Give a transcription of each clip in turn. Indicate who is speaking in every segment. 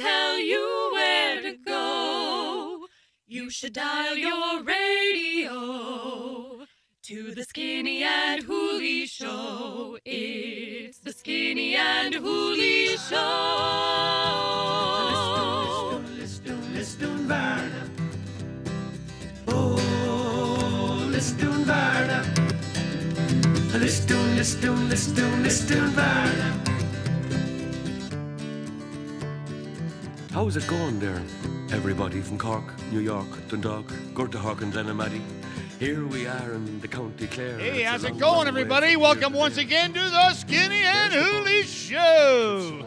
Speaker 1: tell you where to go. You should dial your radio to the Skinny and Hooley Show. It's the Skinny and Hooley Show.
Speaker 2: Listen, Varna. Oh, listen, Varna. Listen, Varna.
Speaker 3: How's it going there? Everybody from Cork, New York, Dundalk, Gortahawk and Glenamaddy. Here we are in the County Clare.
Speaker 4: Hey, how's it going, everybody? Welcome once again to the Skinny and Hooley Show.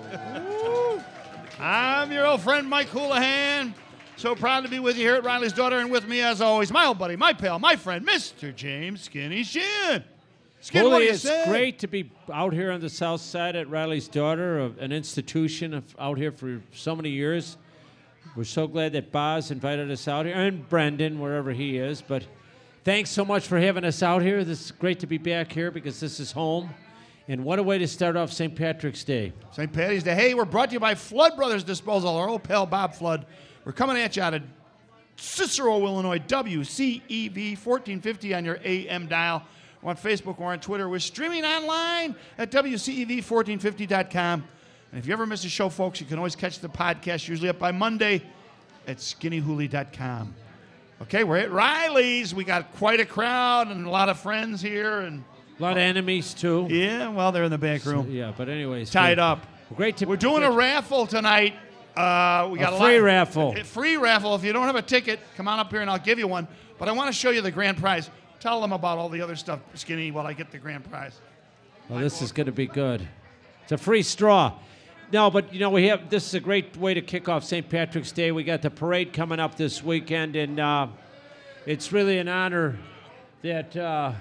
Speaker 4: I'm your old friend, Mike Houlihan. So proud to be with you here at Riley's Daughter, and with me, as always, my old buddy, my pal, my friend, Mr. James Skinny Shin. Skin, what do you
Speaker 5: it's
Speaker 4: say?
Speaker 5: great to be out here on the south side at Riley's Daughter, an institution out here for so many years. We're so glad that Boz invited us out here, and Brendan, wherever he is. But thanks so much for having us out here. This is great to be back here because this is home. And what a way to start off St. Patrick's Day.
Speaker 4: St. Patty's Day. Hey, we're brought to you by Flood Brothers Disposal, our old pal Bob Flood. We're coming at you out of Cicero, Illinois, WCEV 1450 on your AM dial. We're on Facebook or on Twitter. We're streaming online at WCEV1450.com. And if you ever miss a show, folks, you can always catch the podcast, usually up by Monday, at skinnyhooley.com. Okay, we're at Riley's. We got quite a crowd and a lot of friends here. And
Speaker 5: a lot of enemies, too.
Speaker 4: Yeah, well, they're in the back room.
Speaker 5: So, yeah, but anyways.
Speaker 4: Tied up.
Speaker 5: Great to
Speaker 4: We're doing a raffle tonight. We got
Speaker 5: a free raffle.
Speaker 4: A free raffle. If you don't have a ticket, come on up here and I'll give you one. But I want to show you the grand prize. Tell them about all the other stuff, Skinny, while I get the grand prize.
Speaker 5: Well, this is going to be good. It's a free straw. No, but, this is a great way to kick off St. Patrick's Day. We got the parade coming up this weekend, and it's really an honor that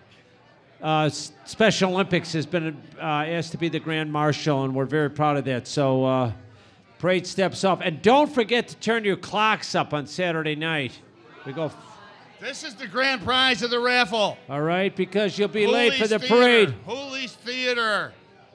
Speaker 5: Special Olympics has been asked to be the Grand Marshal, and we're very proud of that. So parade steps off. And don't forget to turn your clocks up on Saturday night. We go...
Speaker 4: This is the grand prize of the raffle.
Speaker 5: All right, because you'll be
Speaker 4: Hooley's
Speaker 5: late for the
Speaker 4: Theater.
Speaker 5: parade.
Speaker 4: Hooley's Theater.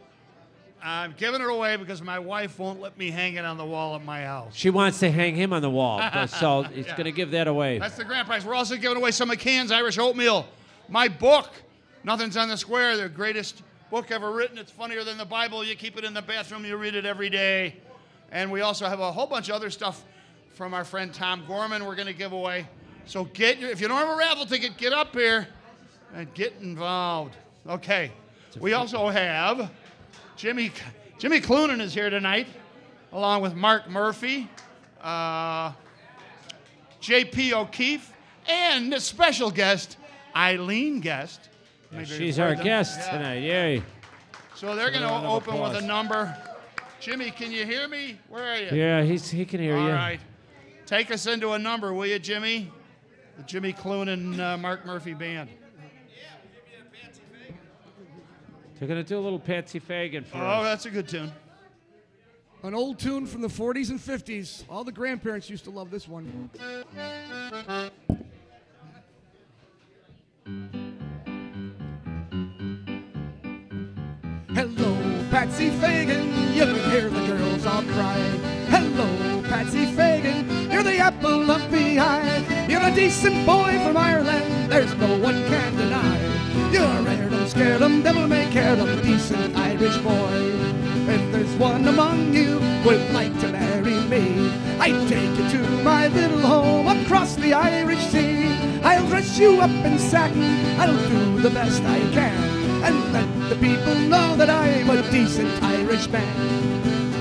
Speaker 4: I'm giving it away because my wife won't let me hang it on the wall at my house.
Speaker 5: She wants to hang him on the wall, so it's going to give that away.
Speaker 4: That's the grand prize. We're also giving away some McCann's Irish Oatmeal. My book, Nothing's on the Square, the greatest book ever written. It's funnier than the Bible. You keep it in the bathroom. You read it every day. And we also have a whole bunch of other stuff from our friend Tom Gorman we're going to give away. So if you don't have a raffle ticket, get up here and get involved. Okay. We also have Jimmy Cloonan is here tonight, along with Mark Murphy, J.P. O'Keefe, and a special guest, Eileen Guest.
Speaker 5: She's our guest tonight. Yay.
Speaker 4: So they're going to open with a number. Jimmy, can you hear me? Where are you?
Speaker 5: Yeah, he can hear you.
Speaker 4: All right. Take us into a number, will you, Jimmy? The Jimmy Cloonan, Mark Murphy Band.
Speaker 5: They're going to do a little Patsy Fagan for us.
Speaker 4: Oh, that's a good tune.
Speaker 6: An old tune from the 40s and 50s. All the grandparents used to love this one. Hello, Patsy Fagan, you can hear the girls all cry. Hello, Patsy Fagan, you're the apple of my eye. You're a decent boy from Ireland, there's no one can deny. You're a rare, don't scare them, devil may care them, decent Irish boy. If there's one among you would like to marry me, I'd take you to my little home across the Irish Sea. I'll dress you up in satin, I'll do the best I can, and let the people know that I'm a decent Irish man.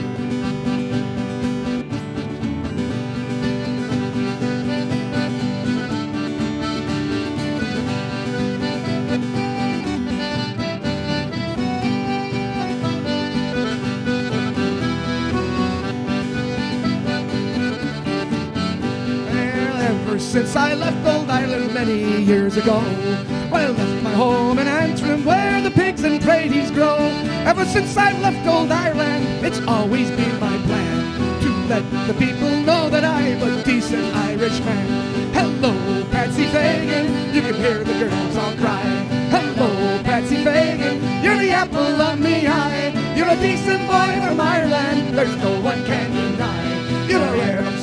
Speaker 6: Since I left old Ireland many years ago, well, I left my home in Antrim where the pigs and praties grow. Ever since I've left old Ireland, it's always been my plan to let the people know that I'm a decent Irish man. Hello, Patsy Fagan, you can hear the girls all cry. Hello, Patsy Fagan, you're the apple of me eye. You're a decent boy from Ireland, there's no one can deny.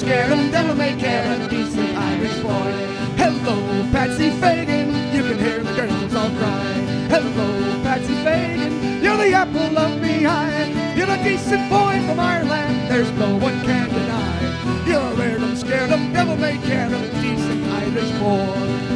Speaker 6: scared him, devil may care, a decent Irish boy. Hello, Patsy Fagan, you can hear the girls all cry. Hello, Patsy Fagan, you're the apple of my eye. You're a decent boy from Ireland, there's no one can deny. You're weird, I'm scared him, devil may care, a decent Irish boy.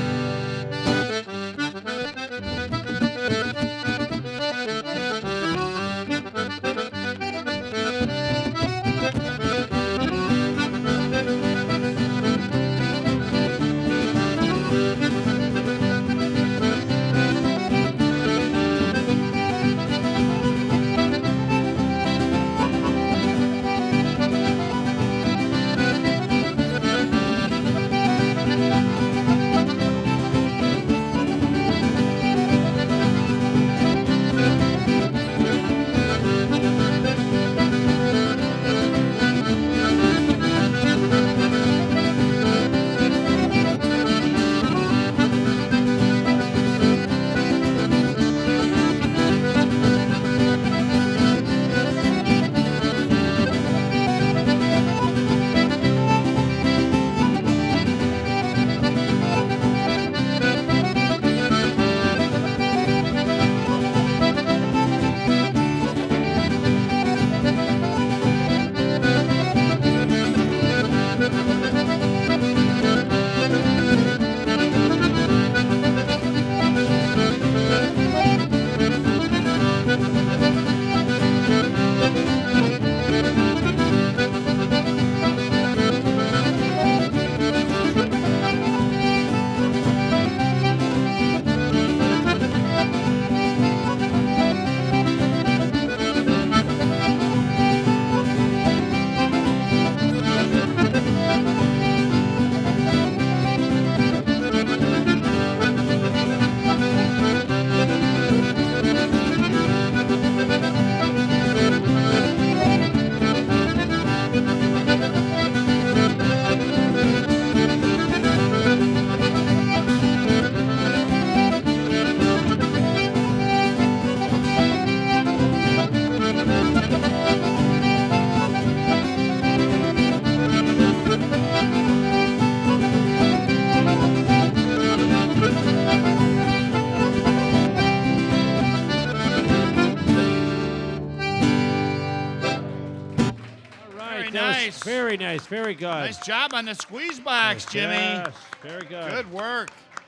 Speaker 4: Nice.
Speaker 5: Very nice. Very good.
Speaker 4: Nice job on the squeeze box, Jimmy.
Speaker 5: Yes, very good.
Speaker 4: Good work.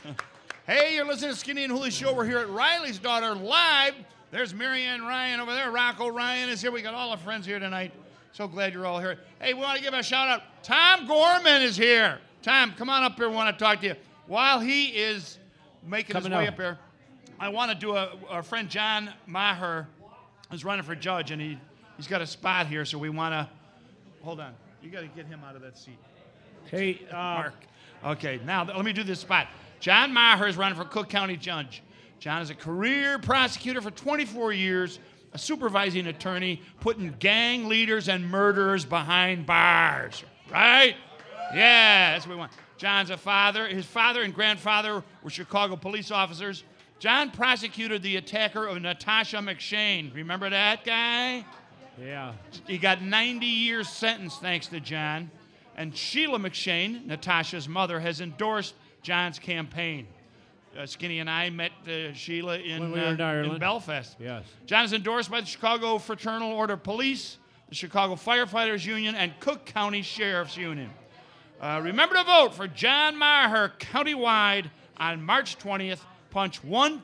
Speaker 4: Hey, you're listening to Skinny and Hooley Show. We're here at Riley's Daughter live. There's Marianne Ryan over there. Rocco Ryan is here. We got all our friends here tonight. So glad you're all here. Hey, we want to give a shout out. Tom Gorman is here. Tom, come on up here. We want to talk to you. While he is making his way up here, I want to do our friend John Maher is running for judge, and he's got a spot here, so we want to. Hold on. You got to get him out of that seat.
Speaker 5: Hey,
Speaker 4: Mark. Okay, now let me do this spot. John Maher is running for Cook County Judge. John is a career prosecutor for 24 years, a supervising attorney, putting gang leaders and murderers behind bars. Right? Yeah, that's what we want. John's a father. His father and grandfather were Chicago police officers. John prosecuted the attacker of Natasha McShane. Remember that guy?
Speaker 5: Yeah.
Speaker 4: He got 90 years sentence thanks to John. And Sheila McShane, Natasha's mother, has endorsed John's campaign. Skinny and I met Sheila in Belfast.
Speaker 5: Yes.
Speaker 4: John is endorsed by the Chicago Fraternal Order Police, the Chicago Firefighters Union, and Cook County Sheriff's Union. Remember to vote for John Maher countywide on March 20th. Punch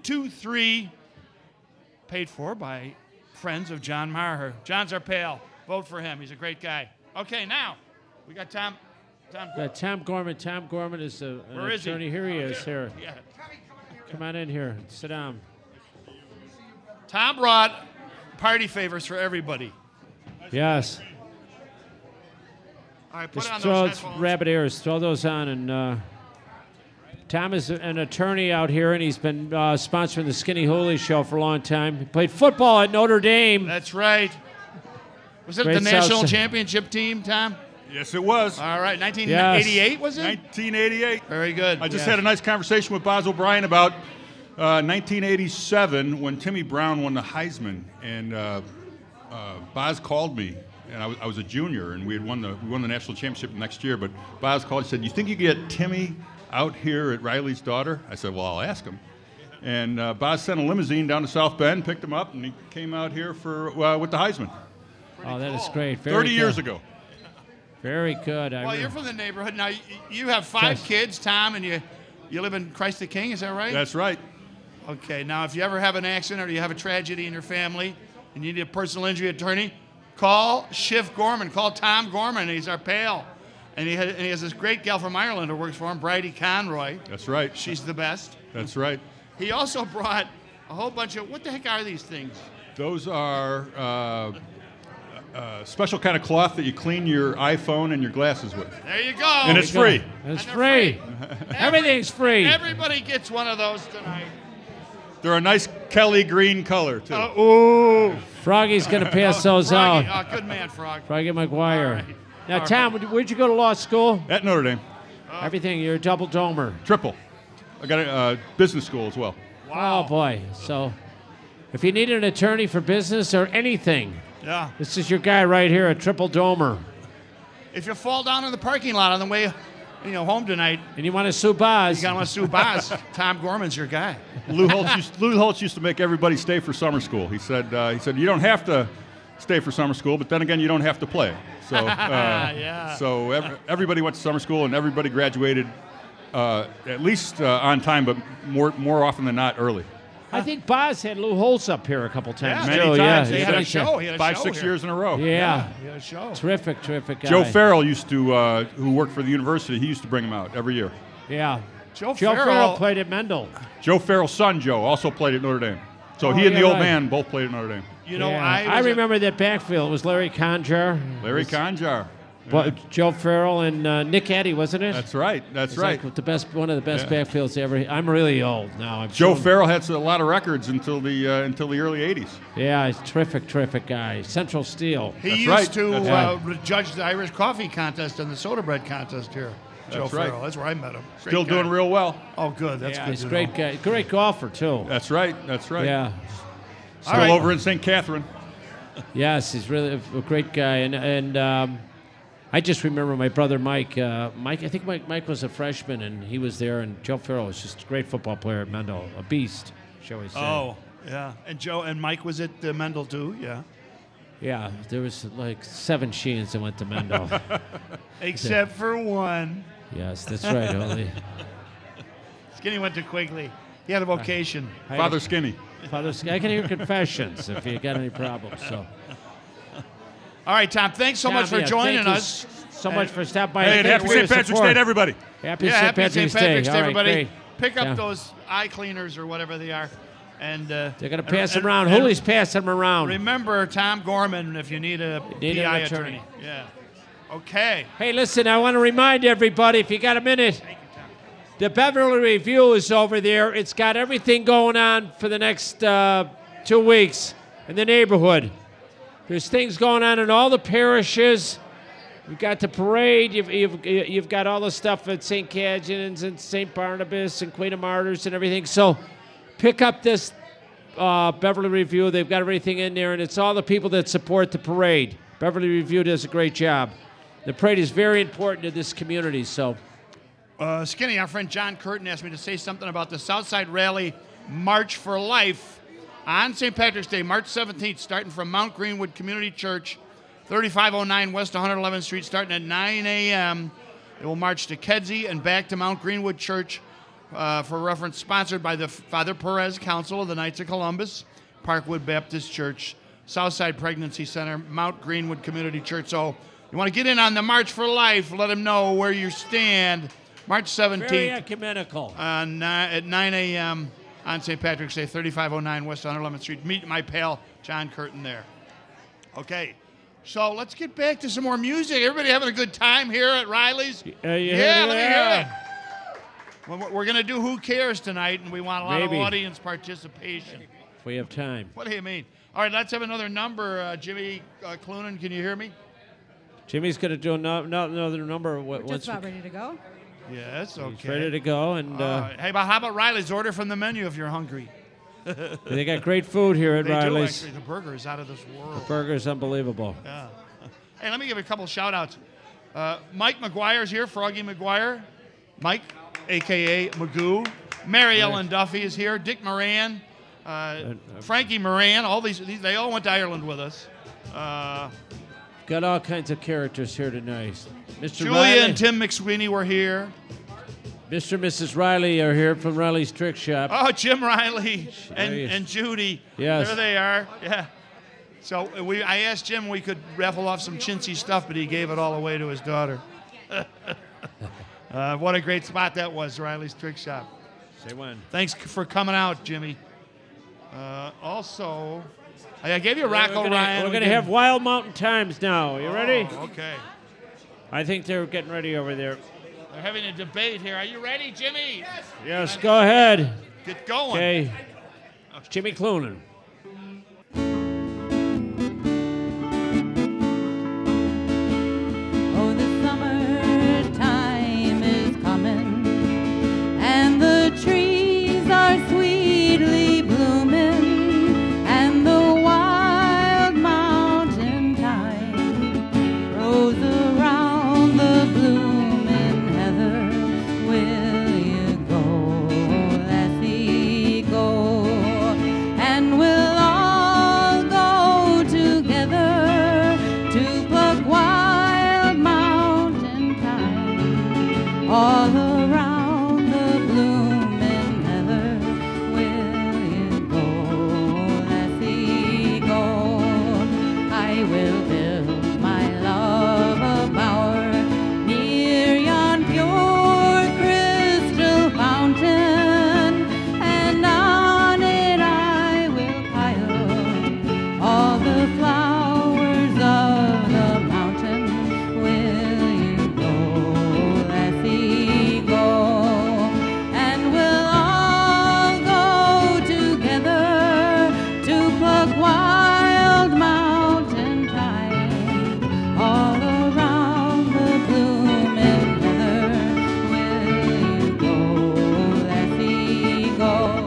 Speaker 4: 123, paid for by friends of John Maher. John's our pal. Vote for him. He's a great guy. Okay, now we got Tom.
Speaker 5: Tom Gorman. Tom Gorman is an attorney. Here he is. Here.
Speaker 4: Yeah.
Speaker 5: Come on in here. Sit down.
Speaker 4: Tom brought party favors for everybody.
Speaker 5: Yes.
Speaker 4: All right, put
Speaker 5: Just
Speaker 4: on
Speaker 5: throw
Speaker 4: those
Speaker 5: those
Speaker 4: headphones.
Speaker 5: rabbit ears. Throw those on. And Tom is an attorney out here, and he's been sponsoring the Skinny Hooley Show for a long time. He played football at Notre Dame.
Speaker 4: That's right. Was it
Speaker 5: Great
Speaker 4: the national
Speaker 5: South-
Speaker 4: championship team, Tom?
Speaker 7: Yes, it was.
Speaker 4: All right, 1988 was it?
Speaker 7: 1988.
Speaker 4: Very good.
Speaker 7: I just had a nice conversation with Boz O'Brien about 1987 when Timmy Brown won the Heisman, and Boz called me and I was a junior, and we won the national championship the next year. But Boz called and said, "You think you could get Timmy out here at Riley's daughter?" I said, "Well, I'll ask him." And Boz sent a limousine down to South Bend, picked him up, and he came out here for with the Heisman.
Speaker 5: Oh, that is great. Very
Speaker 7: 30
Speaker 5: good.
Speaker 7: years ago.
Speaker 5: Very good.
Speaker 4: Well, you're from the neighborhood. Now, you have 5 kids, Tom, and you live in Christ the King, is that right?
Speaker 7: That's right.
Speaker 4: Okay, now if you ever have an accident or you have a tragedy in your family and you need a personal injury attorney, call Schiff Gorman. Call Tom Gorman. He's our pal. And he has this great gal from Ireland who works for him, Bridie Conroy.
Speaker 7: That's right.
Speaker 4: She's the best.
Speaker 7: That's right.
Speaker 4: He also brought a whole bunch of, what the heck are these things?
Speaker 7: Those are special kind of cloth that you clean your iPhone and your glasses with.
Speaker 4: There you go.
Speaker 7: And it's free.
Speaker 5: It's
Speaker 4: And they're
Speaker 5: free. Everything's free.
Speaker 4: Everybody gets one of those tonight.
Speaker 7: They're a nice Kelly green color, too.
Speaker 4: Ooh.
Speaker 5: Froggy's going to pass those
Speaker 4: Froggy.
Speaker 5: out.
Speaker 4: Oh, good man, Frog.
Speaker 5: Froggy McGuire.
Speaker 4: All right.
Speaker 5: Now,
Speaker 4: All
Speaker 5: Tom, where'd you go to law school?
Speaker 7: At Notre Dame.
Speaker 5: Everything. You're a double domer.
Speaker 7: Triple. I got a business school as well.
Speaker 5: Oh, boy. So if you need an attorney for business or anything,
Speaker 4: Yeah.
Speaker 5: this is your guy right here, a triple domer.
Speaker 4: If you fall down in the parking lot on the way, home tonight,
Speaker 5: And you want to sue Boz?
Speaker 4: you gotta want to sue Boz. Tom Gorman's your guy.
Speaker 7: Lou Holtz used to make everybody stay for summer school. He said you don't have to stay for summer school, but then again, you don't have to play. So
Speaker 4: Yeah.
Speaker 7: so everybody went to summer school, and everybody graduated at least on time, but more often than not early.
Speaker 5: I think Boz had Lou Holtz up here a couple times.
Speaker 4: Yeah,
Speaker 7: Many
Speaker 5: too.
Speaker 7: times.
Speaker 5: Yeah,
Speaker 4: He
Speaker 5: he's
Speaker 4: had a
Speaker 5: nice.
Speaker 4: show. He had a
Speaker 7: 5-6
Speaker 4: show
Speaker 7: years in a row.
Speaker 5: Yeah.
Speaker 4: He had a show.
Speaker 5: Terrific guy.
Speaker 7: Joe Farrell used to, who worked for the university, he used to bring him out every year.
Speaker 5: Yeah.
Speaker 4: Joe
Speaker 5: Farrell
Speaker 4: Farrell
Speaker 5: played at Mendel.
Speaker 7: Joe Farrell's son, Joe, also played at Notre Dame. So
Speaker 5: Oh,
Speaker 7: he and the
Speaker 5: yeah,
Speaker 7: old
Speaker 5: right.
Speaker 7: man both played at Notre Dame.
Speaker 5: I remember that backfield. It was Larry Conjar.
Speaker 7: Larry Conjar.
Speaker 5: Joe Farrell and Nick Eddy, wasn't it?
Speaker 7: That's right. That's
Speaker 5: It's
Speaker 7: right.
Speaker 5: like one of the best backfields ever. I'm really old now.
Speaker 7: Joe Farrell had a lot of records until the early '80s.
Speaker 5: Yeah, he's a terrific guy. Central Steel.
Speaker 4: He
Speaker 7: That's
Speaker 4: used
Speaker 7: right.
Speaker 4: to
Speaker 7: That's
Speaker 4: judge the Irish coffee contest and the soda bread contest here. Joe
Speaker 7: That's right.
Speaker 4: Farrell. That's where I met him. Great
Speaker 7: Still
Speaker 4: guy.
Speaker 7: doing real well.
Speaker 4: Oh, good. That's
Speaker 5: Yeah,
Speaker 4: good.
Speaker 5: he's
Speaker 4: to
Speaker 5: a great
Speaker 4: know.
Speaker 5: guy. Great golfer too.
Speaker 7: That's right. That's right.
Speaker 5: Yeah.
Speaker 7: Still
Speaker 4: All right.
Speaker 7: over in St. Catherine.
Speaker 5: Yes, he's really a great guy. And I just remember my brother Mike. I think Mike was a freshman, and he was there. And Joe Farrell was just a great football player at Mendel, a beast, shall we say?
Speaker 4: Oh, yeah. And Joe and Mike was at Mendel too. Yeah.
Speaker 5: Yeah, there was like 7 Sheehan's that went to Mendel.
Speaker 4: Except for one.
Speaker 5: Yes, that's right, Holy.
Speaker 4: Skinny went to Quigley. He had a vocation.
Speaker 7: Father Skinny.
Speaker 5: Father, I can hear confessions if you got any problems. So,
Speaker 4: All right, Tom. Thanks so much
Speaker 5: Tom,
Speaker 4: for joining
Speaker 5: thank you
Speaker 4: us.
Speaker 5: so much for stopping by.
Speaker 7: Hey, and
Speaker 5: Thank
Speaker 7: happy
Speaker 5: you for your
Speaker 7: St. Patrick's
Speaker 5: support.
Speaker 7: Day to everybody.
Speaker 5: Happy
Speaker 4: Yeah,
Speaker 5: St.
Speaker 4: happy
Speaker 5: Patrick's
Speaker 4: St. Patrick's
Speaker 5: Day.
Speaker 4: Day,
Speaker 5: All right,
Speaker 4: everybody.
Speaker 5: great.
Speaker 4: Pick up
Speaker 5: Yeah.
Speaker 4: those eye cleaners or whatever they are. And
Speaker 5: They're going to pass them around. Hooley's passing them around.
Speaker 4: Remember Tom Gorman if you need a
Speaker 5: Need an
Speaker 4: PI
Speaker 5: attorney.
Speaker 4: attorney. Yeah. Okay.
Speaker 5: Hey, listen, I want to remind everybody, if you got a minute, the Beverly Review is over there. It's got everything going on for the next 2 weeks in the neighborhood. There's things going on in all the parishes. You've got the parade. You've got all the stuff at St. Cajetan's and St. Barnabas and Queen of Martyrs and everything. So pick up this Beverly Review. They've got everything in there, and it's all the people that support the parade. Beverly Review does a great job. The parade is very important to this community. So
Speaker 4: Skinny, our friend John Curtin asked me to say something about the Southside Rally March for Life on St. Patrick's Day, March 17th, starting from Mount Greenwood Community Church, 3509 West 111th Street, starting at 9 a.m. It will march to Kedzie and back to Mount Greenwood Church for reference, sponsored by the Father Perez Council of the Knights of Columbus, Parkwood Baptist Church, Southside Pregnancy Center, Mount Greenwood Community Church. So you want to get in on the March for Life, let them know where you stand. March 17th.
Speaker 5: very ecumenical.
Speaker 4: At 9 a.m. on St. Patrick's Day, 3509 West 111th Street. Meet my pal, John Curtin, there. Okay, so let's get back to some more music. Everybody having a good time here at Riley's?
Speaker 5: Yeah,
Speaker 4: Let me hear it. Well, we're going to do Who Cares tonight, and we want a lot
Speaker 5: Maybe.
Speaker 4: of audience participation.
Speaker 5: If we have time.
Speaker 4: What do you mean? All right, let's have another number. Jimmy Clunan, can you hear me?
Speaker 5: Jimmy's going to do another number.
Speaker 1: Just about ready to go.
Speaker 4: Yes, okay.
Speaker 5: He's ready to go. And
Speaker 4: Hey, how about Riley's? Order from the menu if you're hungry.
Speaker 5: they got great food here at
Speaker 4: They do,
Speaker 5: Riley's.
Speaker 4: actually. The burger is out of this world.
Speaker 5: Burger's unbelievable.
Speaker 4: Yeah. Hey, let me give a couple shout outs. Mike McGuire's here, Froggy McGuire. Mike, a.k.a. Magoo. Mary Ellen Duffy is here. Dick Moran. Frankie Moran. All these, they all went to Ireland with us.
Speaker 5: Got all kinds of characters here tonight. Mr.
Speaker 4: Julia
Speaker 5: Riley,
Speaker 4: and Tim McSweeney were here.
Speaker 5: Mr. and Mrs. Riley are here from Riley's Trick Shop.
Speaker 4: Oh, Jim Riley
Speaker 5: Nice.
Speaker 4: and Judy.
Speaker 5: Yes.
Speaker 4: There they are. Yeah. So I asked Jim we could raffle off some chintzy stuff, but he gave it all away to his daughter. What a great spot that was, Riley's Trick Shop.
Speaker 5: Say when.
Speaker 4: Thanks for coming out, Jimmy. Also, I gave you Rocco Ryan.
Speaker 5: We're going to have Wild Mountain Times now. You ready?
Speaker 4: Okay.
Speaker 5: I think they're getting ready over there.
Speaker 4: They're having a debate here. Are you ready, Jimmy? Yes.
Speaker 5: Yes, go ahead.
Speaker 4: Get going.
Speaker 5: Okay. Jimmy Cloonan.
Speaker 8: Oh, the summertime is coming, and the trees are sweetly blooming, and the wild mountain thyme grows around the blooming heather. Will you go, lassie, go? And we'll all go together to pluck wild mountain thyme all around the blooming heather. Will you go, lassie, go? I will build my love a bower near yon pure crystal fountain, and on it I will pile all the flowers of the mountain. Will you go, lassie, go? And we'll all go together to pluck wild mountain thyme all around the blooming heather. Will you go, lassie, go?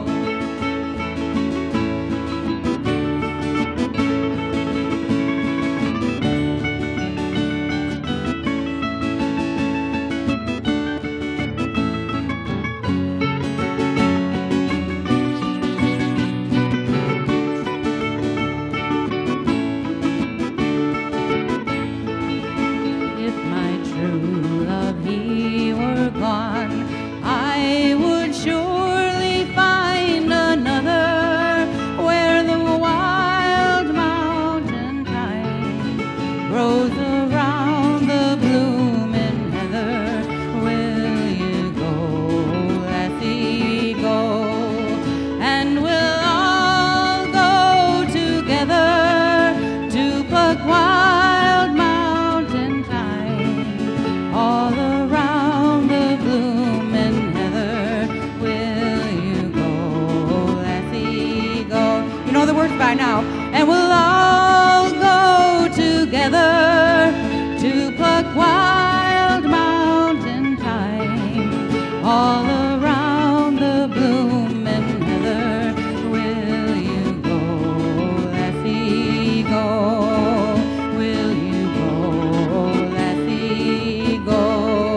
Speaker 8: If my true love he were gone, I would surely find another where the wild mountain thyme grows around the blooming heather. Will you go, lassie, go? And we'll all go together to pluck wild mountain thyme all around the blooming heather. Will you go, lassie, go? You know the words by now. And we'll all go together to pluck wild mountain thyme all around the blooming heather. Will you go, lassie, go? Will you go, lassie, go?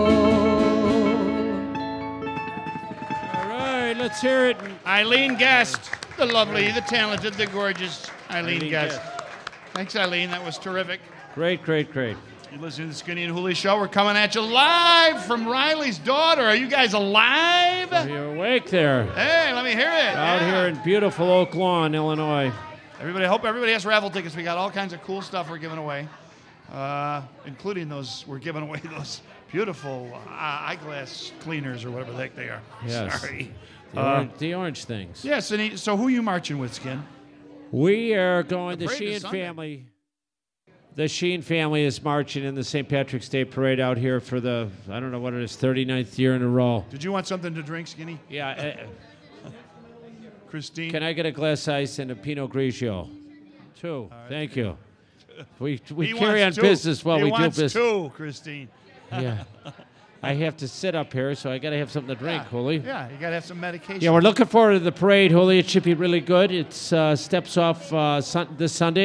Speaker 5: All right, let's hear it.
Speaker 4: Eileen Guest, the lovely, the talented, the gorgeous Eileen
Speaker 5: Eileen
Speaker 4: Guest.
Speaker 5: Guest.
Speaker 4: Thanks, Eileen. That was terrific.
Speaker 5: Great, great, great.
Speaker 4: You're listening to the Skinny and Hooley Show. We're coming at you live from Riley's daughter. Are you guys alive?
Speaker 5: You're awake there.
Speaker 4: Hey, let me hear it.
Speaker 5: Out
Speaker 4: Yeah.
Speaker 5: here in beautiful Oak Lawn, Illinois.
Speaker 4: Everybody, I hope everybody has raffle tickets. We got all kinds of cool stuff we're giving away, including those. We're giving away those beautiful eyeglass cleaners or whatever the heck they are.
Speaker 5: Yes.
Speaker 4: Sorry.
Speaker 5: The orange things.
Speaker 4: Yes, and so who are you marching with, Skin?
Speaker 5: We are going,
Speaker 4: The
Speaker 5: the
Speaker 4: parade is
Speaker 5: Sheehan
Speaker 4: Sunday.
Speaker 5: family. The Sheen family is marching in the St. Patrick's Day Parade out here for the, I don't know what it is, 39th year in a row.
Speaker 4: Did you want something to drink, Skinny?
Speaker 5: Yeah.
Speaker 4: Christine?
Speaker 5: Can I get a glass ice and a Pinot Grigio? Two. Thank you. We
Speaker 4: He
Speaker 5: carry on
Speaker 4: wants two.
Speaker 5: business while
Speaker 4: He
Speaker 5: we do
Speaker 4: wants
Speaker 5: business.
Speaker 4: two, Christine.
Speaker 5: Yeah. I have to sit up here, so I got to have something to drink, Hooli.
Speaker 4: Yeah, you got to have some medication.
Speaker 5: Yeah, we're looking forward to the parade, Hooli. It should be really good. It steps off this Sunday.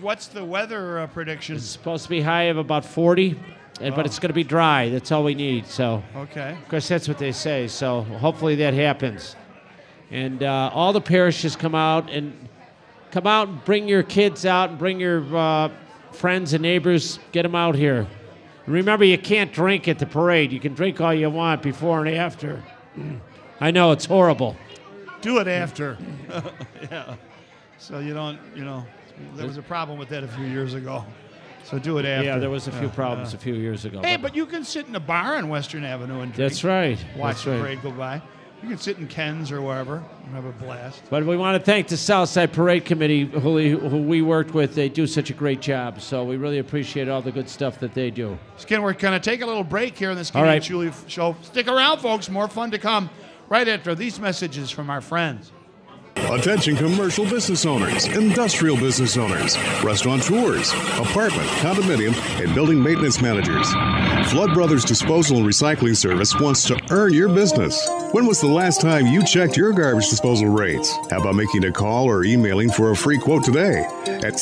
Speaker 4: what's the weather prediction?
Speaker 5: It's supposed to be high of about 40, but it's going to be dry. That's all we need. So,
Speaker 4: Okay.
Speaker 5: of course, that's what they say. So hopefully that happens. And all the parishes come out and bring your kids out and bring your friends and neighbors. Get them out here. Remember, you can't drink at the parade. You can drink all you want before and after. I know, it's horrible.
Speaker 4: Do it after. Yeah. So you don't, there was a problem with that a few years ago. So do it after.
Speaker 5: Yeah, there was a few problems a few years ago.
Speaker 4: Hey, but you can sit in a bar on Western Avenue and drink.
Speaker 5: That's right.
Speaker 4: Watch
Speaker 5: That's
Speaker 4: the
Speaker 5: right.
Speaker 4: parade go by. You can sit in Ken's or wherever and have a blast.
Speaker 5: But we want to thank the Southside Parade Committee, who we worked with. They do such a great job. So we really appreciate all the good stuff that they do.
Speaker 4: Skin, we're going to take a little break here in the Skinny
Speaker 5: All right.
Speaker 4: and Julie show. Stick around, folks. More fun to come right after these messages from our friends.
Speaker 9: Attention commercial business owners, industrial business owners, restaurateurs, apartment, condominium, and building maintenance managers. Flood Brothers Disposal and Recycling Service wants to earn your business. When was the last time you checked your garbage disposal rates? How about making a call or emailing for a free quote today at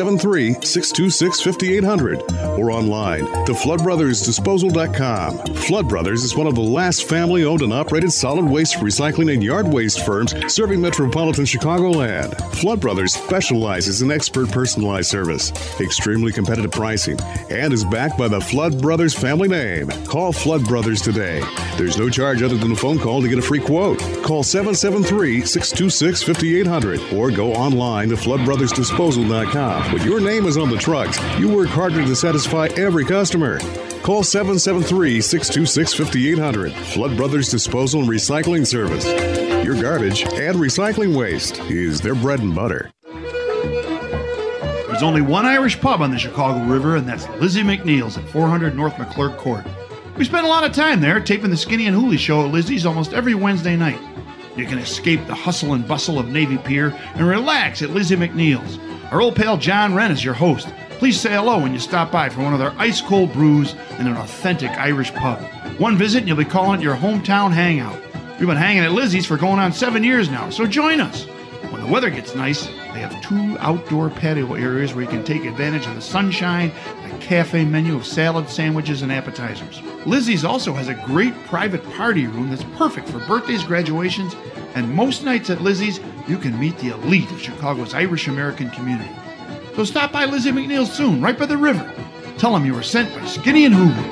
Speaker 9: 773-626-5800 or online to floodbrothersdisposal.com. Flood Brothers is one of the last family-owned and operated solid waste recycling and yard waste firms serving metropolitan Chicagoland. Flood Brothers specializes in expert personalized service, extremely competitive pricing, and is backed by the Flood Brothers family name. Call Flood Brothers today. There's no charge other than a phone call to get a free quote. Call 773-626-5800 or go online to floodbrothersdisposal.com. When your name is on the trucks, you work harder to satisfy every customer. Call 773-626-5800. Flood Brothers Disposal and Recycling Service. Your garbage and recycling waste is their bread and butter.
Speaker 4: There's only one Irish pub on the Chicago River, and that's Lizzie McNeil's at 400 North McClurg Court. We spend a lot of time there taping the Skinny and Hooley show at Lizzie's almost every Wednesday night. You can escape the hustle and bustle of Navy Pier and relax at Lizzie McNeil's. Our old pal John Wren is your host. Please say hello when you stop by for one of their ice-cold brews and an authentic Irish pub. One visit and you'll be calling it your hometown hangout. We've been hanging at Lizzie's for going on 7 years now, so join us. When the weather gets nice, they have 2 outdoor patio areas where you can take advantage of the sunshine and a cafe menu of salads, sandwiches, and appetizers. Lizzie's also has a great private party room that's perfect for birthdays, graduations, and most nights at Lizzie's, you can meet the elite of Chicago's Irish-American community. So stop by Lizzie McNeil's soon, right by the river. Tell them you were sent by Skinny and Hooley.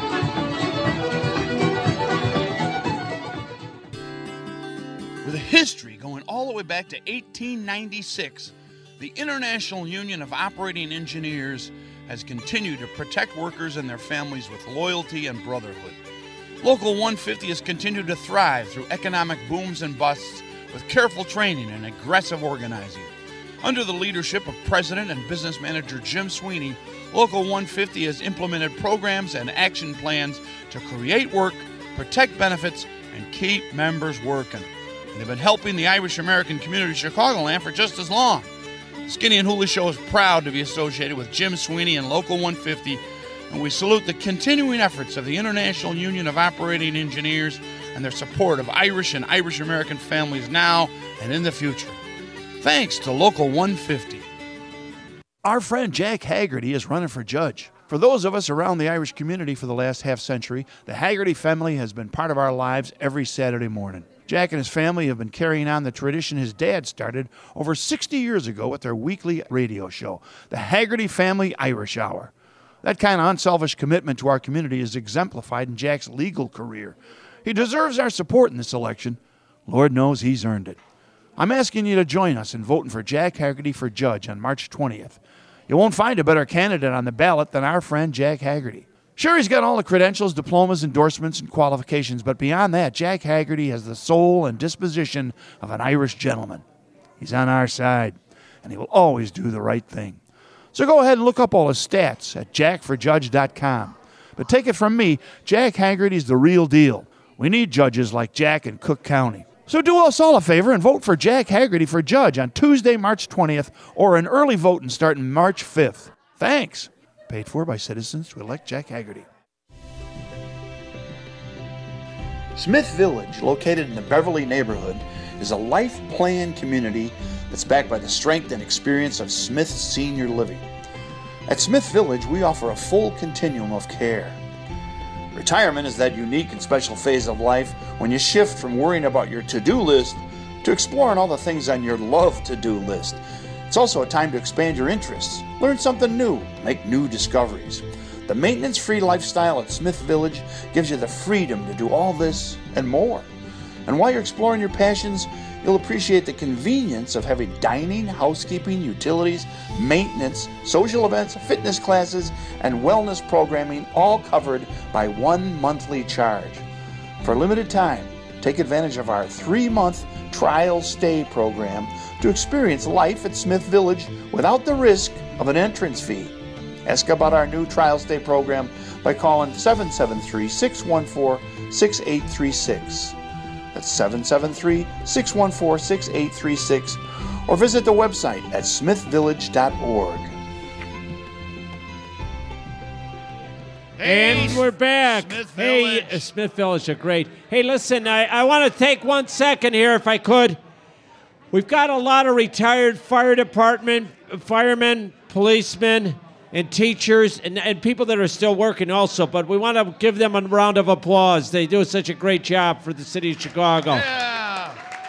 Speaker 10: With a history going all the way back to 1896, the International Union of Operating Engineers has continued to protect workers and their families with loyalty and brotherhood. Local 150 has continued to thrive through economic booms and busts with careful training and aggressive organizing. Under the leadership of President and Business Manager Jim Sweeney, Local 150 has implemented programs and action plans to create work, protect benefits, and keep members working. And they've been helping the Irish American community of Chicagoland for just as long. Skinny and Hooley Show is proud to be associated with Jim Sweeney and Local 150, and we salute the continuing efforts of the International Union of Operating Engineers and their support of Irish and Irish American families now and in the future. Thanks to Local 150. Our friend Jack Haggerty is running for judge. For those of us around the Irish community for the last half century, the Haggerty family has been part of our lives every Saturday morning. Jack and his family have been carrying on the tradition his dad started over 60 years ago with their weekly radio show, the Haggerty Family Irish Hour. That kind of unselfish commitment to our community is exemplified in Jack's legal career. He deserves our support in this election. Lord knows he's earned it. I'm asking you to join us in voting for Jack Haggerty for judge on March 20th. You won't find a better candidate on the ballot than our friend Jack Haggerty. Sure, he's got all the credentials, diplomas, endorsements, and qualifications, but beyond that, Jack Haggerty has the soul and disposition of an Irish gentleman. He's on our side, and he will always do the right thing. So go ahead and look up all his stats at jackforjudge.com. But take it from me, Jack Haggerty's the real deal. We need judges like Jack in Cook County. So do us all a favor and vote for Jack Haggerty for judge on Tuesday, March 20th, or an early voting starting March 5th. Thanks. Paid for by citizens to elect Jack Haggerty.
Speaker 11: Smith Village, located in the Beverly neighborhood, is a life plan community that's backed by the strength and experience of Smith Senior Living. At Smith Village, we offer a full continuum of care. Retirement is that unique and special phase of life when you shift from worrying about your to-do list to exploring all the things on your love-to-do list. It's also a time to expand your interests, learn something new, make new discoveries. The maintenance-free lifestyle at Smith Village gives you the freedom to do all this and more. And while you're exploring your passions, you'll appreciate the convenience of having dining, housekeeping, utilities, maintenance, social events, fitness classes, and wellness programming all covered by one monthly charge. For a limited time, take advantage of our 3-month trial stay program to experience life at Smith Village without the risk of an entrance fee. Ask about our new trial stay program by calling 773-614-6836. That's 773-614-6836, or visit the website at smithvillage.org.
Speaker 5: And we're back. Smith Village are great. Hey, listen, I want to take 1 second here, if I could. We've got a lot of retired fire department, firemen, policemen, and teachers, and people that are still working also, but we want to give them a round of applause. They do such a great job for the city of Chicago.
Speaker 4: Yeah.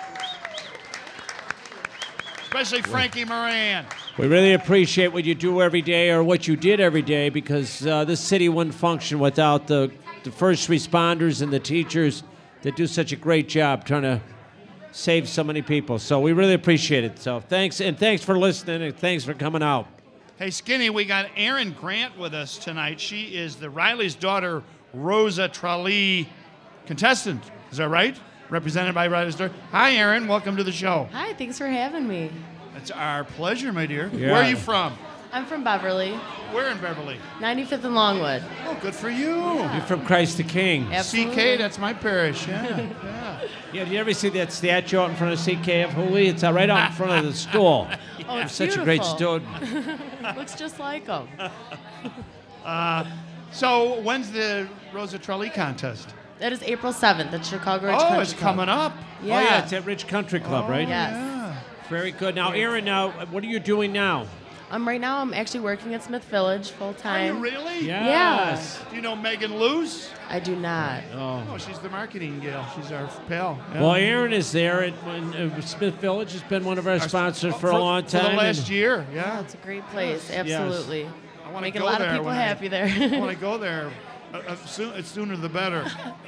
Speaker 4: Especially Frankie Moran.
Speaker 5: We really appreciate what you do every day, or what you did every day, because this city wouldn't function without the first responders and the teachers that do such a great job trying to save so many people. So we really appreciate it. So thanks, and thanks for listening, and thanks for coming out.
Speaker 4: Hey, Skinny, we got Erin Grant with us tonight. She is the Riley's daughter, Rosa Trali contestant. Is that right? Represented by Riley's daughter. Hi, Erin. Welcome to the show.
Speaker 12: Hi, thanks for having me.
Speaker 4: It's our pleasure, my dear.
Speaker 5: Yeah.
Speaker 4: Where are you from?
Speaker 12: I'm from Beverly,
Speaker 4: Where in Beverly?
Speaker 12: 95th and Longwood.
Speaker 4: Oh, good for you.
Speaker 5: You're from Christ the King.
Speaker 12: Absolutely.
Speaker 4: CK, that's my parish. Yeah.
Speaker 5: Yeah, did you ever see that statue out in front of CK of Hooley? It's right out in front of the school.
Speaker 12: Oh, it's
Speaker 5: Such a great
Speaker 12: beautiful.
Speaker 5: student.
Speaker 12: Looks just like him.
Speaker 4: So when's the Rosa Trali contest?
Speaker 12: That is April 7th at Chicago Ridge
Speaker 4: Oh,
Speaker 12: Country
Speaker 4: it's
Speaker 12: Club.
Speaker 4: coming up.
Speaker 12: Yeah.
Speaker 5: Oh, yeah, it's at Ridge Country Club, right?
Speaker 12: Yes.
Speaker 4: Yeah.
Speaker 5: Very good. Now, Erin, what are you doing now?
Speaker 12: Right now I'm actually working at Smith Village full
Speaker 4: Are you
Speaker 12: time.
Speaker 4: really?
Speaker 5: Yes.
Speaker 4: Do you know Megan Luce?
Speaker 12: I do not.
Speaker 5: Oh.
Speaker 4: Oh, she's the marketing gal. She's our pal. Yeah.
Speaker 5: Well, Erin is there at Smith Village. Has been one of our sponsors for a long time.
Speaker 4: For the last
Speaker 5: and-
Speaker 4: year,
Speaker 12: Yeah,
Speaker 4: yeah.
Speaker 12: it's a great place. Absolutely.
Speaker 4: I want to
Speaker 12: Making
Speaker 4: go
Speaker 12: a lot
Speaker 4: there
Speaker 12: of people
Speaker 4: when
Speaker 12: happy there.
Speaker 4: I want to go there. Sooner the better.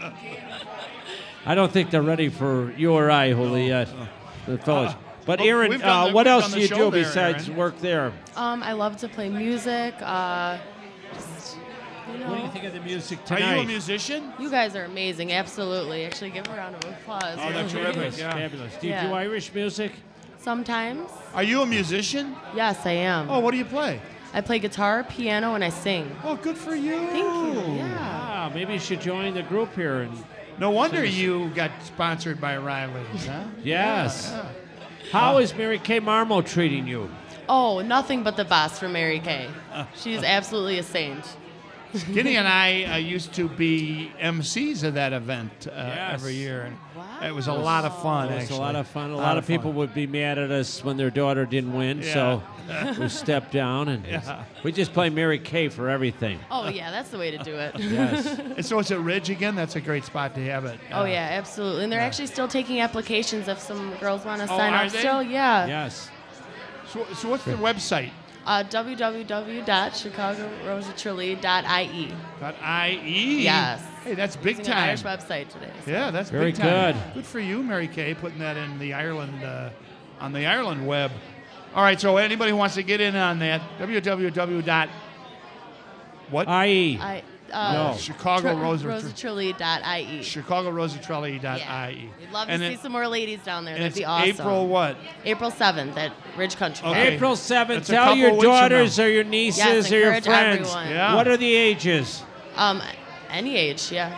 Speaker 5: I don't think they're ready for you or I, Holy, yet. The Village. But
Speaker 4: well,
Speaker 5: Erin,
Speaker 4: we've done the-
Speaker 5: what
Speaker 4: we've
Speaker 5: else
Speaker 4: done
Speaker 5: do
Speaker 4: the
Speaker 5: you
Speaker 4: show
Speaker 5: do
Speaker 4: there,
Speaker 5: besides
Speaker 4: Erin.
Speaker 5: work there?
Speaker 12: I love to play music. Just,
Speaker 5: What do you think of the music
Speaker 4: Are
Speaker 5: tonight?
Speaker 4: you a musician?
Speaker 12: You guys are amazing. Absolutely. Actually, give a round of applause.
Speaker 4: Oh, that's terrific. Yeah.
Speaker 5: Fabulous. Do you
Speaker 12: Yeah.
Speaker 5: do Irish music?
Speaker 12: Sometimes.
Speaker 4: Are you a musician?
Speaker 12: Yes, I am.
Speaker 4: Oh, what do you play?
Speaker 12: I play guitar, piano, and I sing.
Speaker 4: Oh, good for you.
Speaker 12: Thank you. Yeah.
Speaker 5: Ah, maybe you should join the group here. And
Speaker 4: No wonder you got sponsored by Riley's, huh?
Speaker 5: yes.
Speaker 4: Yeah.
Speaker 5: How is Mary Kay Marmo treating you?
Speaker 12: Oh, nothing but the best for Mary Kay. She's absolutely a saint.
Speaker 4: Skinny and I used to be MCs of that event
Speaker 5: Yes.
Speaker 4: every year, and
Speaker 12: Wow.
Speaker 4: it was a lot of fun.
Speaker 5: It was
Speaker 4: Actually,
Speaker 5: a lot of fun. A lot of people would be mad at us when their daughter didn't win, so we stepped down and we just play Mary Kay for everything.
Speaker 12: Oh, yeah, that's the way to do it.
Speaker 5: Yes.
Speaker 4: And so it's at Ridge again. That's a great spot to have it.
Speaker 12: Oh, yeah, absolutely. And they're actually still taking applications if some girls want to
Speaker 4: Oh,
Speaker 12: sign
Speaker 4: are
Speaker 12: up
Speaker 4: they?
Speaker 12: still. Yeah.
Speaker 5: Yes.
Speaker 4: So what's the website?
Speaker 12: www.chicagorosatrelli.ie.
Speaker 4: .ie.
Speaker 12: Yes.
Speaker 4: Hey, that's big
Speaker 12: Using an
Speaker 4: time.
Speaker 12: Irish website today. so.
Speaker 4: Yeah, that's
Speaker 5: Very
Speaker 4: big time.
Speaker 5: good.
Speaker 4: Good for you, Mary Kay, putting that in the Ireland on the Ireland web. All right, so anybody who wants to get in on that, www. What?
Speaker 5: IE.
Speaker 4: Chicago
Speaker 12: Rosatrelli.ie.
Speaker 4: ChicagoRosatrelli.ie.
Speaker 12: Yeah. We'd love to
Speaker 4: And
Speaker 12: see
Speaker 4: it-
Speaker 12: some more ladies down there.
Speaker 4: And
Speaker 12: That'd
Speaker 4: it's
Speaker 12: be awesome.
Speaker 4: April what?
Speaker 12: April 7th at Ridge Country Club.
Speaker 4: Okay.
Speaker 5: April 7th.
Speaker 4: That's a
Speaker 5: Tell
Speaker 4: couple
Speaker 5: your
Speaker 4: weeks from
Speaker 5: daughters
Speaker 4: now.
Speaker 5: or your nieces
Speaker 12: Yes,
Speaker 5: or your
Speaker 12: encourage
Speaker 5: friends.
Speaker 12: everyone.
Speaker 4: Yeah.
Speaker 5: What are the ages?
Speaker 12: Any age, yeah.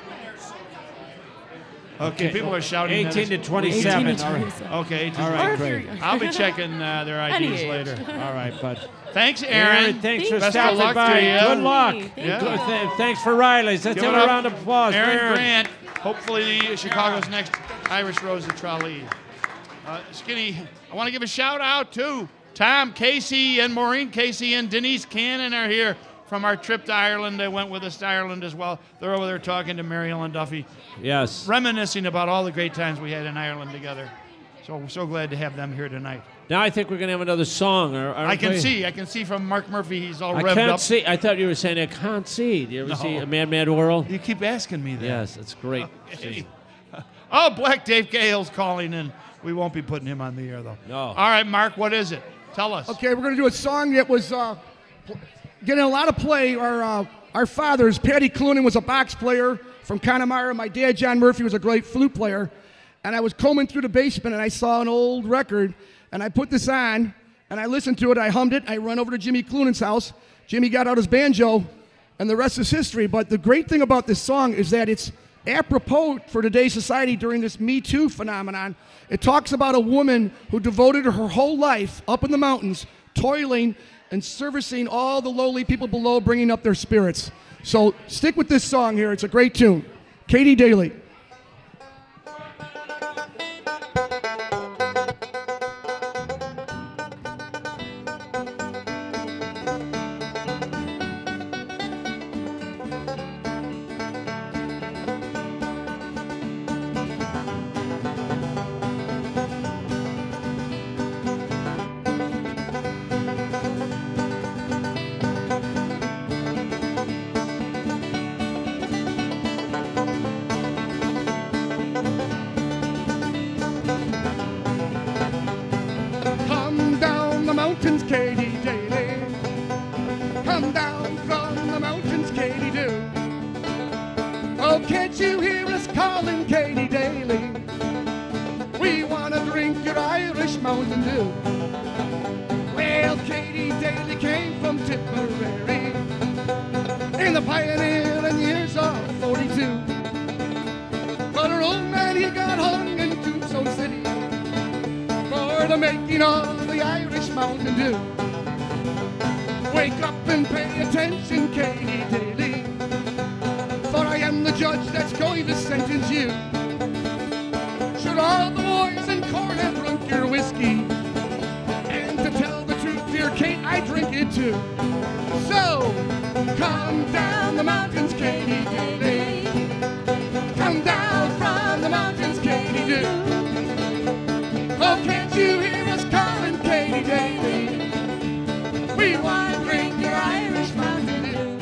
Speaker 4: Okay, people are shouting.
Speaker 5: 18 to 27.
Speaker 12: 18 to
Speaker 5: All right.
Speaker 12: 27.
Speaker 4: Okay, 18
Speaker 5: All
Speaker 4: to
Speaker 5: right,
Speaker 12: Or if
Speaker 5: great.
Speaker 12: you're-
Speaker 4: I'll be checking their
Speaker 12: Any
Speaker 4: IDs
Speaker 12: age.
Speaker 4: later.
Speaker 5: All right, bud.
Speaker 4: Thanks,
Speaker 5: Aaron,
Speaker 4: Aaron.
Speaker 5: thanks
Speaker 12: Thank
Speaker 5: for
Speaker 12: you.
Speaker 4: Best of
Speaker 5: stopping
Speaker 4: luck
Speaker 5: by.
Speaker 4: to you.
Speaker 5: Good luck.
Speaker 12: Thank
Speaker 4: Yeah.
Speaker 12: you.
Speaker 5: Thanks for Riley's. Let's
Speaker 4: Give
Speaker 5: have
Speaker 4: it
Speaker 5: a
Speaker 4: up.
Speaker 5: round of applause for
Speaker 4: Aaron
Speaker 5: Aaron.
Speaker 4: Grant, hopefully Chicago's next Irish Rosa Trali. Skinny, I want to give a shout out to Tom Casey and Maureen Casey and Denise Cannon are here from our trip to Ireland. They went with us to Ireland as well. They're over there talking to Mary Ellen Duffy.
Speaker 5: Yes.
Speaker 4: Reminiscing about all the great times we had in Ireland together. So we're so glad to have them here tonight.
Speaker 5: Now I think we're going to have another song.
Speaker 4: I can see from Mark Murphy, he's all
Speaker 5: I
Speaker 4: revved
Speaker 5: can't
Speaker 4: up.
Speaker 5: see. I thought you were saying I can't see. Do you ever see A Mad, Mad World?
Speaker 4: You keep asking me that.
Speaker 5: Yes, it's great.
Speaker 4: Okay. Oh, Black Dave Cahill's calling in. We won't be putting him on the air, though.
Speaker 5: No.
Speaker 4: All right, Mark, what is it? Tell us.
Speaker 6: Okay, we're going to do a song that was getting a lot of play. Our fathers, Patty Cloonan was a box player from Connemara. My dad, John Murphy, was a great flute player. And I was combing through the basement, and I saw an old record, and I put this on, and I listened to it. I hummed it. I run over to Jimmy Cloonan's house. Jimmy got out his banjo, and the rest is history. But the great thing about this song is that it's apropos for today's society during this Me Too phenomenon. It talks about a woman who devoted her whole life up in the mountains, toiling and servicing all the lowly people below, bringing up their spirits. So stick with this song here. It's a great tune. Katie Daly. Katie Daly. Come down from the mountains, Katie do. Oh, can't you hear us calling, Katie Daly? We want to drink your Irish Mountain Dew. Well, Katie Daly came from Tipperary in the pioneering years of 42. But her old man, he got hung in Tombstone City for the making of the Irish Mountain Dew. Wake up and pay attention, Katie Daly, for I am the judge that's going to sentence you. Should all the boys in court have drunk your whiskey? And to tell the truth, dear Kate, I drink it too. So, come down the mountains, Katie Daly. Come down from the mountains, Katie do. Oh, can't you hear us calling, Katie Daly? We want to drink your Irish Mountain Dew.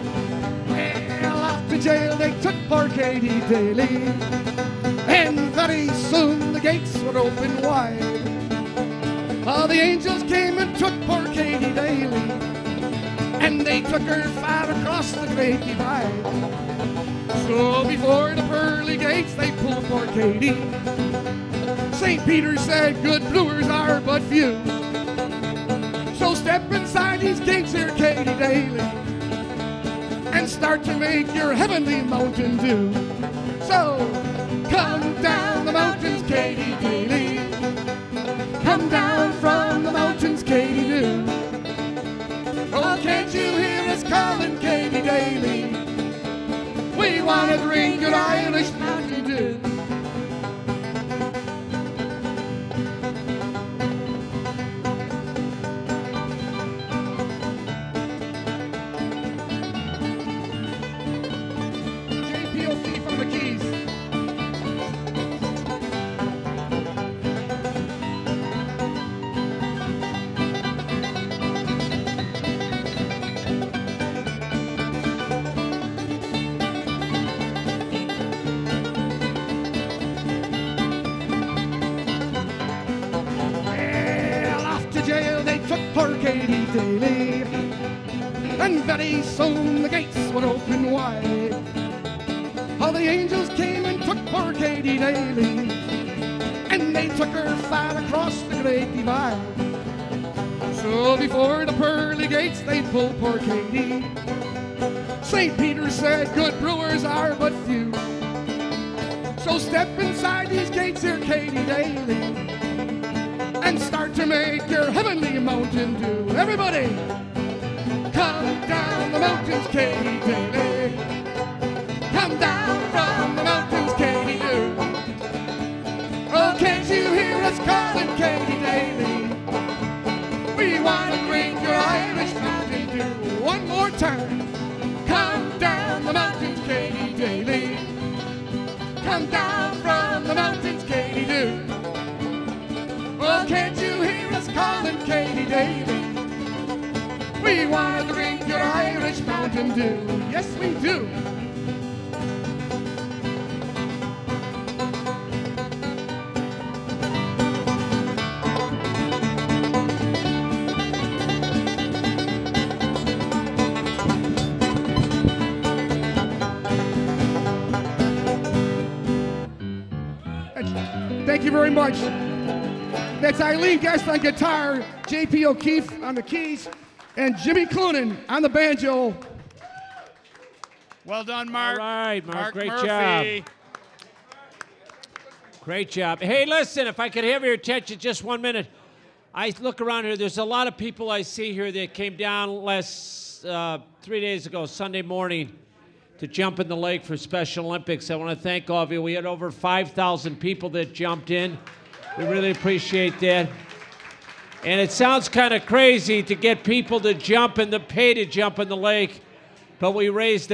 Speaker 6: Well, off to jail they took poor Katie Daly, and very soon the gates were open wide. All the angels came and took poor Katie Daly, and they took her far across the Great Divide. So before the pearly gates they pulled poor Katie. St. Peter said good brewers are but few. So step inside these gates here, Katie Daly, and start to make your heavenly Mountain Dew. So come down the mountains, Katie Daly. Come down from the mountains, Katie do. Oh, can't you hear us calling, Katie Daly? We want to drink your Irish Mountain Dew. JPOC from the Keys. Poor Katie Daly, and very soon the gates would open wide. All the angels came and took poor Katie Daly, and they took her far across the Great Divide. So before the pearly gates they pulled poor Katie. St. Peter said good brewers are but few. So step inside these gates here, Katie Daly, and start to make your heavenly Mountain Dew. Everybody, come down the mountains, Katie Daly. Come down from the mountains, Katie do. Oh, can't you hear us calling, Katie Daly? Oh, can't you hear us calling Katie David? We want to drink your Irish Mountain Dew. Yes, we do. Thank you very much. That's Eileen Guest on guitar, J.P. O'Keefe on the keys, and Jimmy Cloonan on the banjo.
Speaker 4: Well done, Mark.
Speaker 5: All right, Mark, great
Speaker 4: Murphy.
Speaker 5: job. Great job. Hey, listen, if I could have your attention just 1 minute. I look around here. There's a lot of people I see here that came down 3 days ago, Sunday morning, to jump in the lake for Special Olympics. I want to thank all of you. We had over 5,000 people that jumped in. We really appreciate that. And it sounds kind of crazy to get people to jump and to pay to jump in the lake, but we raised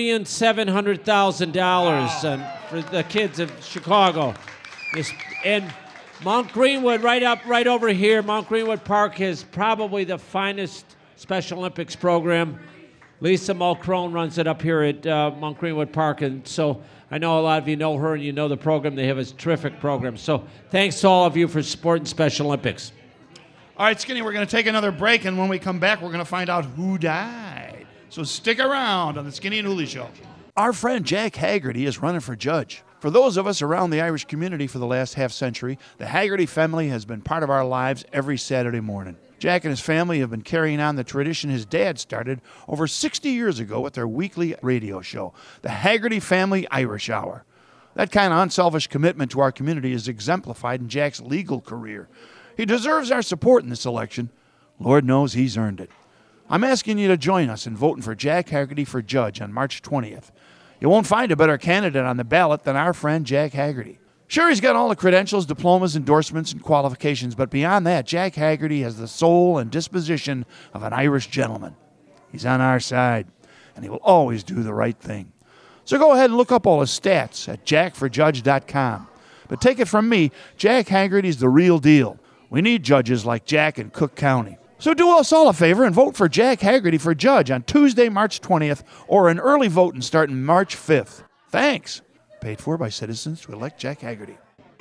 Speaker 5: $1,700,000 for the kids of Chicago. And Mount Greenwood, right over here, Mount Greenwood Park is probably the finest Special Olympics program. Lisa Mulcrone runs it up here at Mount Greenwood Park, and so I know a lot of you know her and you know the program. They have a terrific program. So thanks to all of you for supporting Special Olympics.
Speaker 4: All right, Skinny, we're going to take another break, and when we come back, we're going to find out who died. So stick around on the Skinny and Hooley Show.
Speaker 11: Our friend Jack Haggerty is running for judge. For those of us around the Irish community for the last half century, the Haggerty family has been part of our lives every Saturday morning. Jack and his family have been carrying on the tradition his dad started over 60 years ago with their weekly radio show, the Haggerty Family Irish Hour. That kind of unselfish commitment to our community is exemplified in Jack's legal career. He deserves our support in this election. Lord knows he's earned it. I'm asking you to join us in voting for Jack Haggerty for judge on March 20th. You won't find a better candidate on the ballot than our friend Jack Haggerty. Sure, he's got all the credentials, diplomas, endorsements, and qualifications, but beyond that, Jack Haggerty has the soul and disposition of an Irish gentleman. He's on our side, and he will always do the right thing. So go ahead and look up all his stats at jackforjudge.com. But take it from me, Jack Haggerty's the real deal. We need judges like Jack in Cook County. So do us all a favor and vote for Jack Haggerty for judge on Tuesday, March 20th, or an early voting starting March 5th. Thanks. Paid for by citizens to elect Jack Haggerty.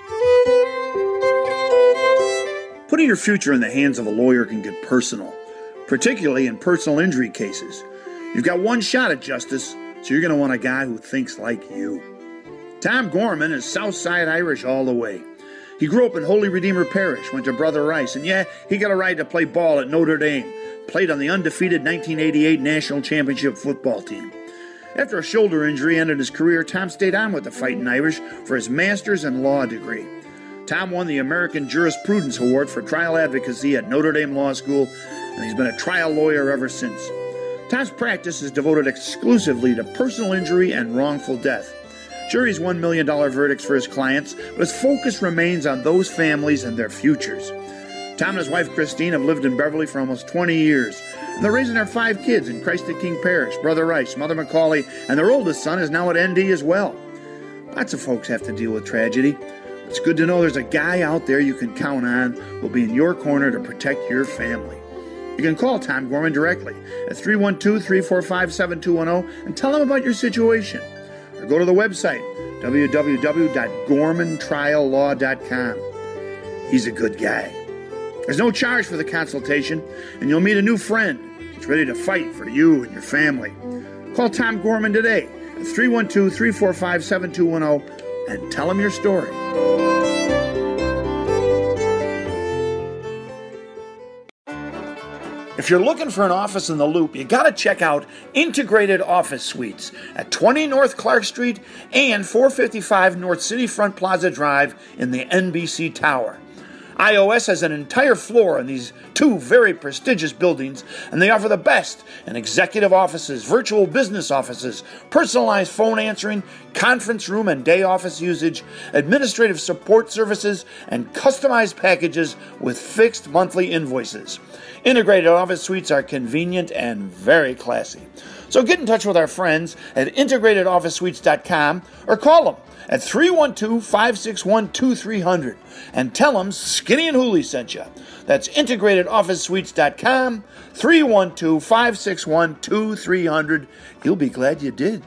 Speaker 13: Putting your future in the hands of a lawyer can get personal, particularly in personal injury cases. You've got one shot at justice, so you're going to want a guy who thinks like you. Tom Gorman is Southside Irish all the way. He grew up in Holy Redeemer Parish, went to Brother Rice, and yeah, he got a ride to play ball at Notre Dame, played on the undefeated 1988 National Championship football team. After a shoulder injury ended his career, Tom stayed on with the Fighting Irish for his master's in law degree. Tom won the American Jurisprudence Award for trial advocacy at Notre Dame Law School, and he's been a trial lawyer ever since. Tom's practice is devoted exclusively to personal injury and wrongful death. Sure, he's won $1 million verdicts for his clients, but his focus remains on those families and their futures. Tom and his wife Christine have lived in Beverly for almost 20 years, and they're raising their 5 kids in Christ the King Parish, Brother Rice, Mother Macaulay, and their oldest son is now at ND as well. Lots of folks have to deal with tragedy. It's good to know there's a guy out there you can count on who will be in your corner to protect your family. You can call Tom Gorman directly at 312-345-7210 and tell him about your situation. Or go to the website, www.gormantriallaw.com. He's a good guy. There's no charge for the consultation, and you'll meet a new friend that's ready to fight for you and your family. Call Tom Gorman today at 312-345-7210 and tell him your story. If you're looking for an office in the Loop, you got to check out Integrated Office Suites at 20 North Clark Street and 455 North City Front Plaza Drive in the NBC Tower. IOS has an entire floor in these 2 very prestigious buildings, and they offer the best in executive offices, virtual business offices, personalized phone answering, conference room and day office usage, administrative support services, and customized packages with fixed monthly invoices. Integrated Office Suites are convenient and very classy. So get in touch with our friends at IntegratedOfficeSuites.com or call them at 312-561-2300 and tell them Skinny and Hooley sent you. That's IntegratedOfficeSuites.com, 312-561-2300. You'll be glad you did.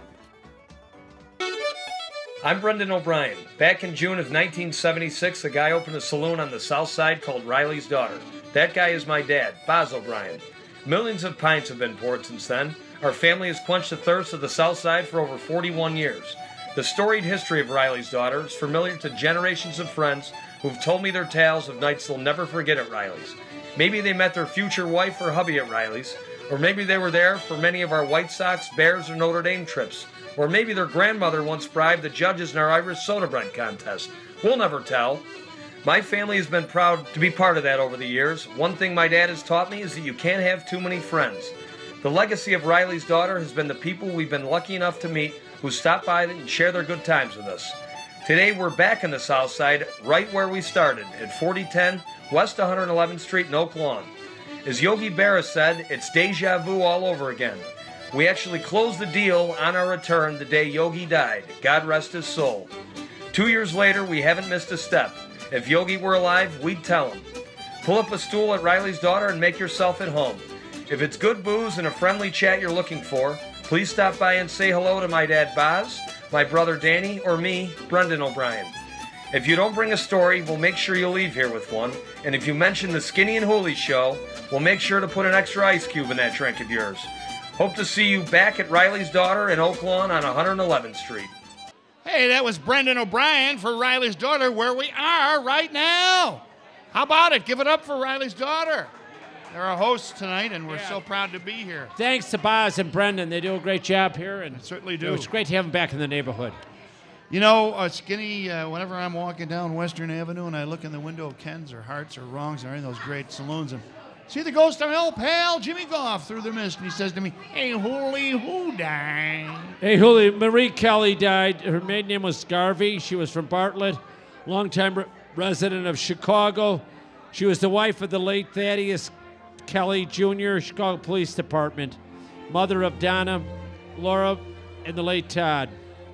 Speaker 14: I'm Brendan O'Brien. Back in June of 1976, a guy opened a saloon on the south side called Riley's Daughter. That guy is my dad, Boz O'Brien. Millions of pints have been poured since then. Our family has quenched the thirst of the south side for over 41 years. The storied history of Riley's Daughter is familiar to generations of friends who've told me their tales of nights they'll never forget at Riley's. Maybe they met their future wife or hubby at Riley's, or maybe they were there for many of our White Sox, Bears, or Notre Dame trips. Or maybe their grandmother once bribed the judges in our Irish soda bread contest. We'll never tell. My family has been proud to be part of that over the years. One thing my dad has taught me is that you can't have too many friends. The legacy of Riley's Daughter has been the people we've been lucky enough to meet who stop by and share their good times with us. Today we're back in the South Side, right where we started, at 4010 West 111th Street in Oak Lawn. As Yogi Berra said, it's deja vu all over again. We actually closed the deal on our return the day Yogi died. God rest his soul. 2 years later, we haven't missed a step. If Yogi were alive, we'd tell him. Pull up a stool at Riley's Daughter and make yourself at home. If it's good booze and a friendly chat you're looking for, please stop by and say hello to my dad Boz, my brother Danny, or me, Brendan O'Brien. If you don't bring a story, we'll make sure you leave here with one. And if you mention the Skinny and Hooley show, we'll make sure to put an extra ice cube in that drink of yours. Hope to see you back at Riley's Daughter in Oak Lawn on 111th Street.
Speaker 4: Hey, that was Brendan O'Brien for Riley's Daughter, where we are right now. How about it? Give it up for Riley's Daughter. They're our hosts tonight, and we're so proud to be here.
Speaker 5: Thanks to Boz and Brendan. They do a great job here. And
Speaker 4: they certainly do.
Speaker 5: It's great to have them back in the neighborhood.
Speaker 4: You know, Skinny, whenever I'm walking down Western Avenue and I look in the window of Ken's or Hart's or Wrong's or any of those great saloons, and see the ghost of my old pal Jimmy Goff through the mist, and he says to me, "Hey, Hooley, who died?"
Speaker 5: Hey, Hooley, Marie Kelly died. Her maiden name was Garvey. She was from Bartlett, longtime resident of Chicago. She was the wife of the late Thaddeus Kelly Jr., Chicago Police Department, mother of Donna, Laura, and the late Todd.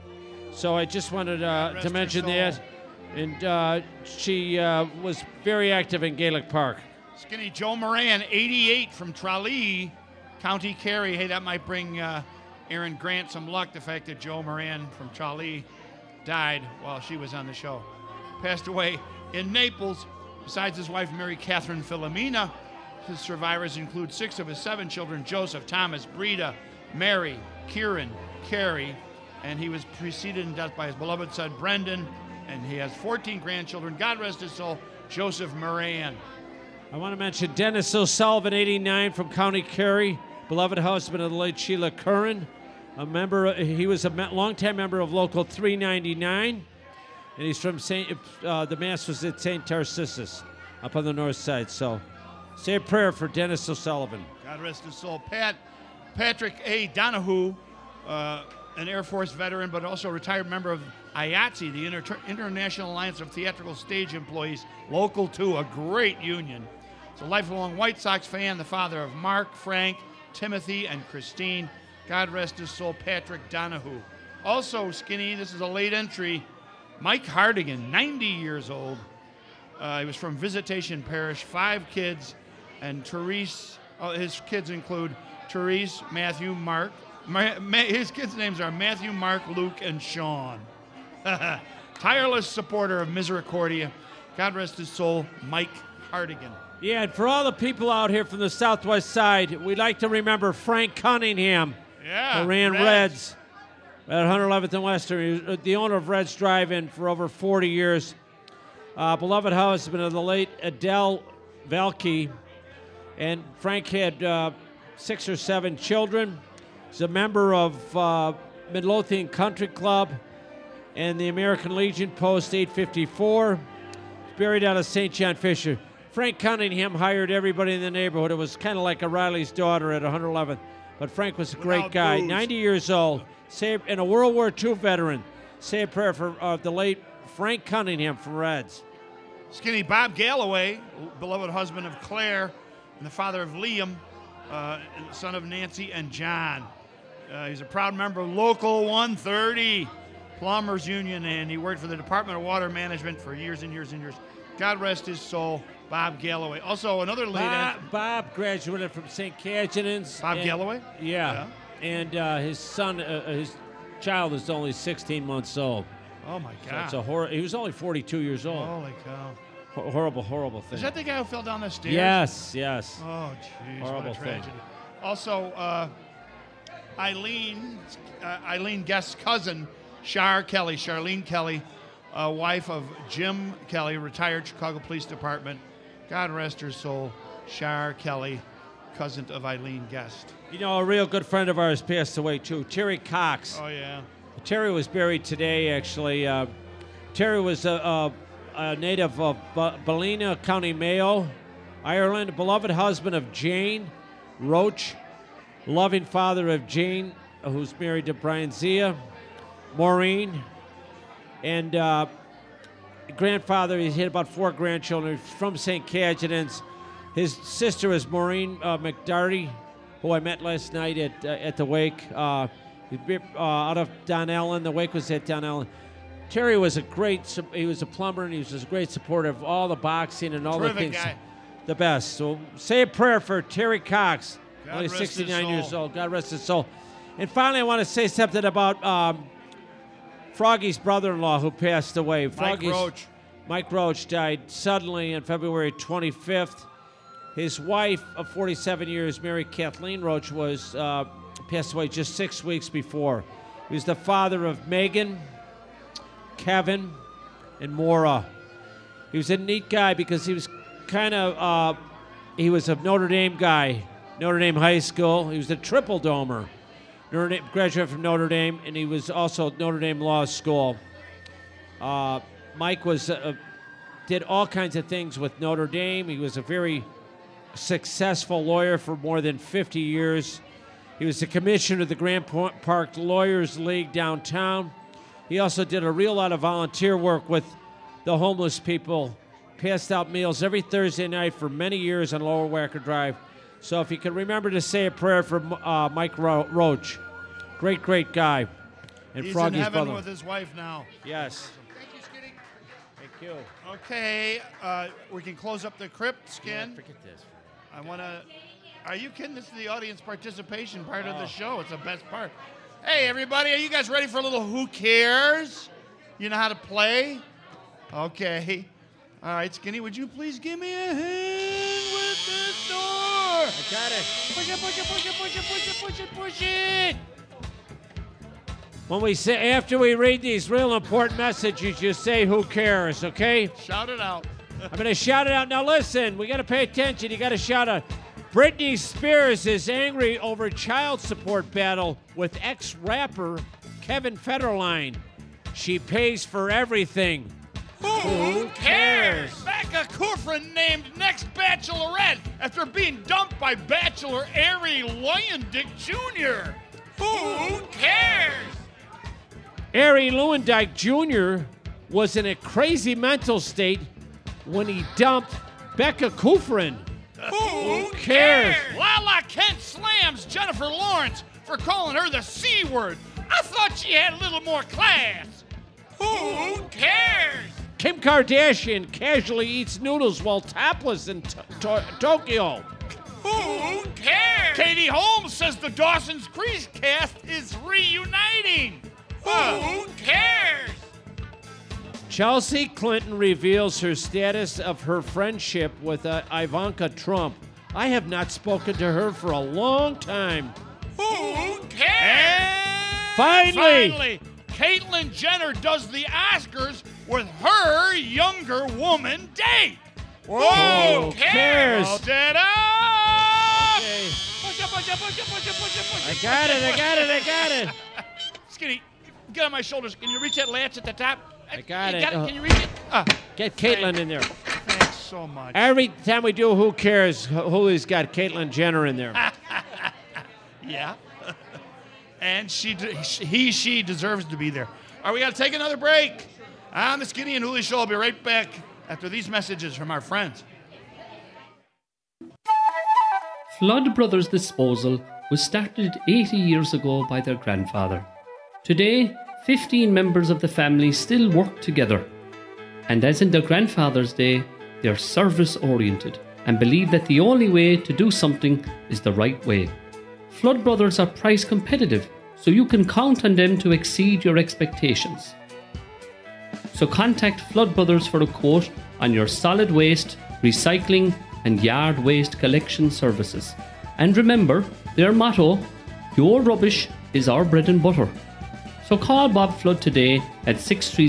Speaker 5: So I just wanted to mention that. And she was very active in Gaelic Park.
Speaker 4: Skinny Joe Moran, 88 from Tralee, County Kerry. Hey, that might bring Aaron Grant some luck, the fact that Joe Moran from Tralee died while she was on the show. Passed away in Naples. Besides his wife, Mary Catherine Philomena, his survivors include 6 of his 7 children: Joseph, Thomas, Breda, Mary, Kieran, Carrie, and he was preceded in death by his beloved son, Brendan, and he has 14 grandchildren. God rest his soul, Joseph Moran.
Speaker 5: I want to mention Dennis O'Sullivan, 89, from County Kerry, beloved husband of the late Sheila Curran. He was a longtime member of Local 399, and he's from the Mass was at St. Tarcissus, up on the north side. So say a prayer for Dennis O'Sullivan.
Speaker 4: God rest his soul. Patrick A. Donahue, an Air Force veteran, but also a retired member of IATSE, the International Alliance of Theatrical Stage Employees, Local 2, a great union. He's a lifelong White Sox fan, the father of Mark, Frank, Timothy, and Christine. God rest his soul, Patrick Donahue. Also, Skinny, this is a late entry, Mike Hardigan, 90 years old. He was from Visitation Parish, 5 kids, and Therese, his kids include Therese, Matthew, Mark. His kids' names are Matthew, Mark, Luke, and Sean. Tireless supporter of Misericordia. God rest his soul, Mike Hardigan.
Speaker 5: Yeah, and for all the people out here from the Southwest side, we'd like to remember Frank Cunningham, who ran Reds at 111th and Western. He was the owner of Reds Drive-In for over 40 years. Beloved husband of the late Adele Valke. And Frank had 6 or 7 children. He's a member of Midlothian Country Club and the American Legion Post 854. He's buried out of St. John Fisher. Frank Cunningham hired everybody in the neighborhood. It was kind of like a Riley's Daughter at 111th. But Frank was a great guy, 90 years old, and a World War II veteran. Say a prayer for the late Frank Cunningham from Reds.
Speaker 4: Skinny Bob Galloway, beloved husband of Claire and the father of Liam, son of Nancy and John. He's a proud member of Local 130 Plumbers Union, and he worked for the Department of Water Management for years and years and years. God rest his soul, Bob Galloway. Also, another late...
Speaker 5: Bob graduated from St. Cajetan's.
Speaker 4: Bob Galloway?
Speaker 5: Yeah. And his son, his child is only 16 months old.
Speaker 4: Oh, my God.
Speaker 5: So it's he was only 42 years old.
Speaker 4: Holy cow.
Speaker 5: Horrible, horrible thing.
Speaker 4: Is that the guy who fell down the stairs?
Speaker 5: Yes.
Speaker 4: Oh, jeez,
Speaker 5: Horrible
Speaker 4: what a tragedy.
Speaker 5: thing.
Speaker 4: Also, Eileen Guest's cousin, Charlene Kelly, wife of Jim Kelly, retired Chicago Police Department. God rest her soul, Char Kelly, cousin of Eileen Guest.
Speaker 5: You know, a real good friend of ours passed away, too, Terry Cox.
Speaker 4: Oh, yeah.
Speaker 5: Terry was buried today, actually. Terry was a native of Ballina, County Mayo, Ireland, a beloved husband of Jane Roach, loving father of Jane, who's married to Brian Zia, Maureen, and grandfather. He had about 4 grandchildren from St. Cajetan's. His sister is Maureen McDarty, who I met last night at the wake. Out of Donnellen. The wake was at Donnellen. Terry was he was a plumber, and he was a great supporter of all the boxing and all
Speaker 4: Terrific
Speaker 5: the things.
Speaker 4: Guy.
Speaker 5: The best. So say a prayer for Terry Cox,
Speaker 4: God
Speaker 5: only
Speaker 4: rest his
Speaker 5: 69 years
Speaker 4: soul.
Speaker 5: old. God rest his soul. And finally, I want to say something about Froggy's brother-in-law who passed away. Mike Roach died suddenly on February 25th. His wife of 47 years, Mary Kathleen Roach, was passed away just 6 weeks before. He was the father of Megan, Kevin, and Maura. He was a neat guy because he was he was a Notre Dame guy, Notre Dame High School. He was a triple domer, graduate from Notre Dame, and he was also Notre Dame Law School. Mike did all kinds of things with Notre Dame. He was a very successful lawyer for more than 50 years. He was the commissioner of the Grand Park Lawyers League downtown. He also did a real lot of volunteer work with the homeless people, passed out meals every Thursday night for many years on Lower Wacker Drive. So if you could remember to say a prayer for Mike Roach. Great, great guy. And
Speaker 4: He's
Speaker 5: Froggy's
Speaker 4: in heaven
Speaker 5: brother.
Speaker 4: with his wife now.
Speaker 5: Yes.
Speaker 4: Thank you, Skinny.
Speaker 5: Thank you.
Speaker 4: Okay, we can close up the crypt, Skin.
Speaker 5: Yeah, forget this.
Speaker 4: I want to... Are you kidding? This is the audience participation part of the show. It's the best part. Hey, everybody, are you guys ready for a little Who Cares? You know how to play? Okay. All right, Skinny, would you please give me a hand with this door?
Speaker 5: I got it.
Speaker 4: Push it, push it, push it, push it, push it, push it, push it.
Speaker 5: When we say, after we read these real important messages, you say who cares, okay?
Speaker 4: Shout it out.
Speaker 5: I'm going to shout it out. Now listen, we got to pay attention. You got to shout out. Britney Spears is angry over child support battle with ex-rapper Kevin Federline. She pays for everything.
Speaker 4: Who cares? Becca Kufrin named next Bachelorette after being dumped by Bachelor Ari Lewandijk Jr. Who cares?
Speaker 5: Ari Lewandijk Jr. was in a crazy mental state when he dumped Becca Kufrin.
Speaker 4: Who
Speaker 5: cares?
Speaker 4: Lala Kent slams Jennifer Lawrence for calling her the C word. I thought she had a little more class. Who cares?
Speaker 5: Kim Kardashian casually eats noodles while topless in Tokyo.
Speaker 4: Who cares? Katie Holmes says the Dawson's Creek cast is reuniting. Who cares?
Speaker 5: Chelsea Clinton reveals her status of her friendship with Ivanka Trump. I have not spoken to her for a long time.
Speaker 4: Who cares?
Speaker 5: Finally,
Speaker 4: Caitlyn Jenner does the Oscars with her younger woman date.
Speaker 5: Who cares?
Speaker 4: Hold it up!
Speaker 5: Okay.
Speaker 4: Push it, push it, push it, push it, push it, push it.
Speaker 5: I got it.
Speaker 4: Skinny, get on my shoulders. Can you reach that latch at the top?
Speaker 5: I got
Speaker 4: You
Speaker 5: it.
Speaker 4: Can you reach it?
Speaker 5: Get Caitlyn in there.
Speaker 4: Thanks so much.
Speaker 5: Every time we do Who Cares, Julie's got Caitlyn Jenner in there.
Speaker 4: Yeah. And she deserves to be there. All right, we got to take another break. On the Skinny and Hooley Show. I'll be right back after these messages from our friends.
Speaker 15: Flood Brothers Disposal was started 80 years ago by their grandfather. Today, 15 members of the family still work together. And as in their grandfather's day, they are service-oriented and believe that the only way to do something is the right way. Flood Brothers are price competitive, so you can count on them to exceed your expectations. So contact Flood Brothers for a quote on your solid waste, recycling, and yard waste collection services. And remember their motto, your rubbish is our bread and butter. So call Bob Flood today at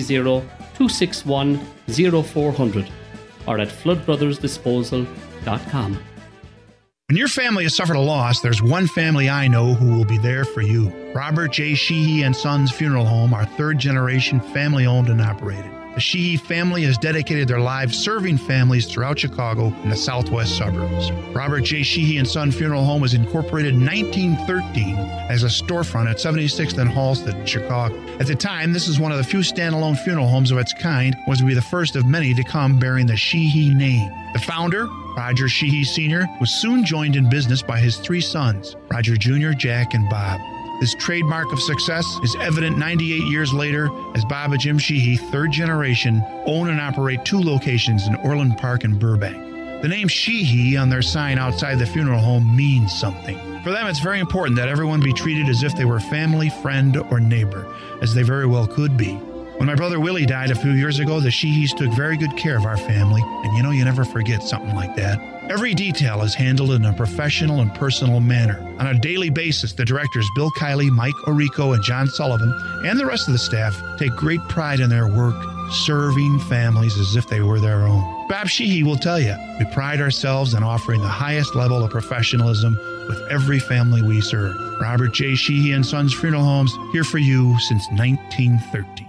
Speaker 15: 630-261-0400 or at floodbrothersdisposal.com.
Speaker 13: When your family has suffered a loss, there's one family I know who will be there for you. Robert J. Sheehy and Sons Funeral Home are third-generation family-owned and operated. The Sheehy family has dedicated their lives serving families throughout Chicago and the southwest suburbs. Robert J. Sheehy and Son Funeral Home was incorporated in 1913 as a storefront at 76th and Halsted in Chicago. At the time, this is one of the few standalone funeral homes of its kind, was to be the first of many to come bearing the Sheehy name. The founder, Roger Sheehy Sr., was soon joined in business by his three sons, Roger Jr., Jack, and Bob. This trademark of success is evident 98 years later as Bob and Jim Sheehy, third generation, own and operate two locations in Orland Park and Burbank. The name Sheehy on their sign outside the funeral home means something. For them, it's very important that everyone be treated as if they were family, friend, or neighbor, as they very well could be. When my brother Willie died a few years ago, the Sheehys took very good care of our family, and you know you never forget something like that. Every detail is handled in a professional and personal manner. On a daily basis, the directors Bill Kiley, Mike Orico, and John Sullivan, and the rest of the staff take great pride in their work, serving families as if they were their own. Bob Sheehy will tell you, we pride ourselves on offering the highest level of professionalism with every family we serve. Robert J. Sheehy and Sons Funeral Homes, here for you since 1913.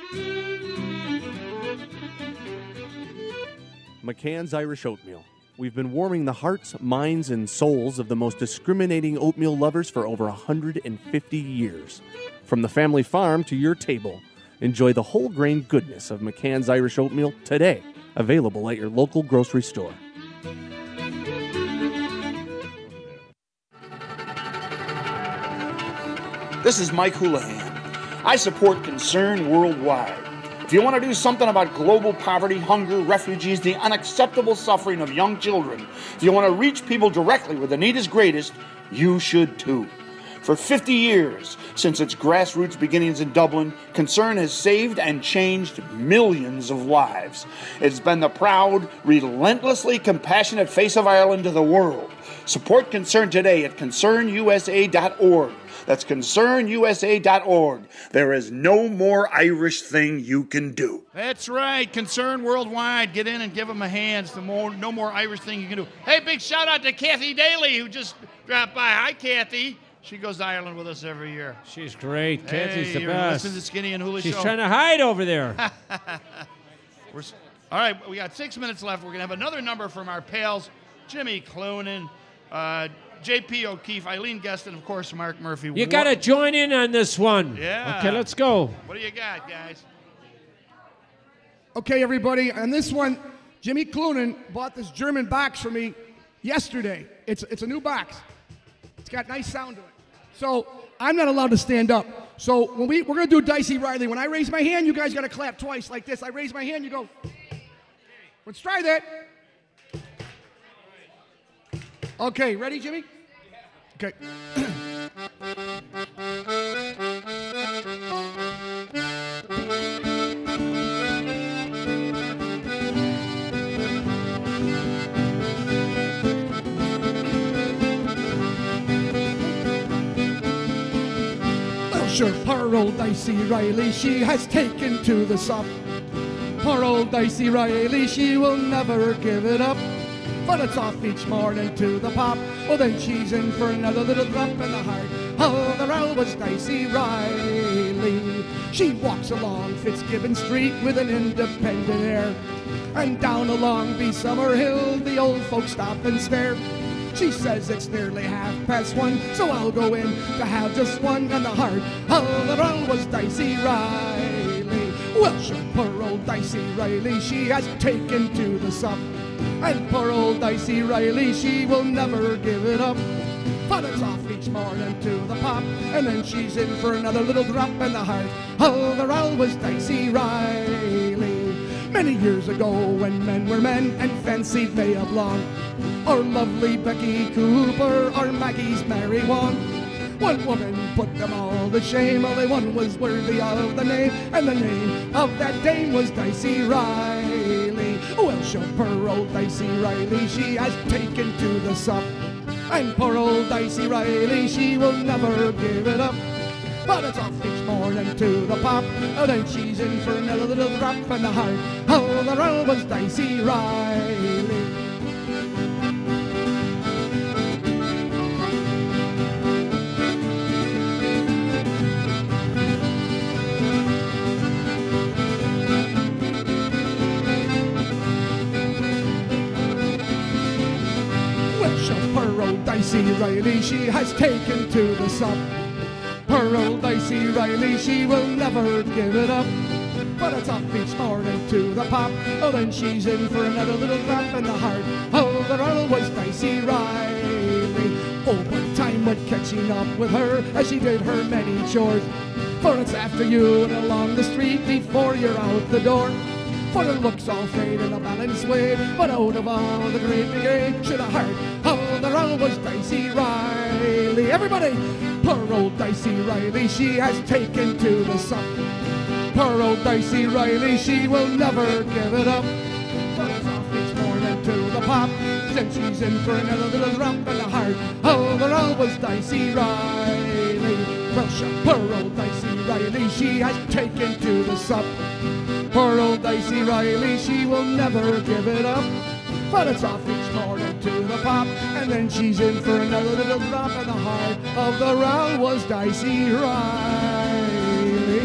Speaker 16: McCann's Irish Oatmeal. We've been warming the hearts, minds, and souls of the most discriminating oatmeal lovers for over 150 years. From the family farm to your table, enjoy the whole grain goodness of McCann's Irish Oatmeal today, available at your local grocery store.
Speaker 13: This is Mike Houlihan. I support Concern Worldwide. If you want to do something about global poverty, hunger, refugees, the unacceptable suffering of young children, if you want to reach people directly where the need is greatest, you should too. For 50 years, since its grassroots beginnings in Dublin, Concern has saved and changed millions of lives. It's been the proud, relentlessly compassionate face of Ireland to the world. Support Concern today at concernusa.org. That's concernusa.org. There is no more Irish thing you can do.
Speaker 4: That's right. Concern Worldwide. Get in and give them a hand. It's no more Irish thing you can do. Hey, big shout out to Kathy Daly, who just dropped by. Hi, Kathy. She goes to Ireland with us every year.
Speaker 5: She's great. Kathy's the best.
Speaker 4: Listen to Skinny and Hula
Speaker 5: She's
Speaker 4: Show.
Speaker 5: trying to hide over there.
Speaker 4: All right, we got 6 minutes left. We're going to have another number from our pals, Jimmy Cloonan, J.P. O'Keefe, Eileen Guest, and, of course, Mark Murphy.
Speaker 5: You got to join in on this one.
Speaker 4: Yeah.
Speaker 5: Okay, let's go.
Speaker 4: What do you got, guys?
Speaker 6: Okay, everybody, on this one, Jimmy Cloonan bought this German box for me yesterday. It's a new box. It's got nice sound to it. So I'm not allowed to stand up. So when we're going to do Dicey Riley. When I raise my hand, you guys got to clap twice like this. I raise my hand, you go. Let's try that. Okay, ready, Jimmy? Okay. Sure, poor old Dicey Riley, she has taken to the soft. Poor old Dicey Riley, she will never give it up. But it's off each morning to the pop. Oh, then she's in for another little drop in the heart. Oh, the row was Dicey Riley. She walks along Fitzgibbon Street with an independent air. And down along B. Summer Hill, the old folks stop and stare. She says it's nearly 1:30, so I'll go in to have just one and the heart. Oh, the row was Dicey Riley. Well, sure, poor old Dicey Riley, she has taken to the sup. And poor old Dicey Riley, she will never give it up. Father's off each morning to the pop, and then she's in for another little drop in the heart. Oh, the row was Dicey Riley. Many years ago when men were men and fancied May of Long, or lovely Becky Cooper, or Maggie's Mary Wong. One woman put them all to shame, only one was worthy of the name, and the name of that dame was Dicey Riley. Well, she'll poor old Dicey Riley, she has taken to the sup. And poor old Dicey Riley, she will never give it up. But it's off each morning to the pop, and then she's in for another little drop in the heart. Oh, the row was Dicey Riley. Dicey Riley, she has taken to the sup. Poor old Dicey Riley, she will never give it up. But it's off each morning to the pop, oh, then she's in for another little drop in the heart. Oh, the row was Dicey Riley. Oh, but time went catching up with her as she did her many chores. For it's after you and along the street before you're out the door. For the looks all fade and the balance weighed, but out of all the great brigade should have heard, oh, the row was Dicey Riley. Everybody, poor old Dicey Riley, she has taken to the sup. Poor old Dicey Riley, she will never give it up. But it's off each morning to the pop, then she's in for another little drop in the heart. Oh, the row was Dicey Riley. Well, poor old Dicey Riley, she has taken to the sup. Poor old Dicey Riley, she will never give it up. But it's off each morning to the pop, and then she's in for another little drop in the heart. Of the row was Dicey Riley.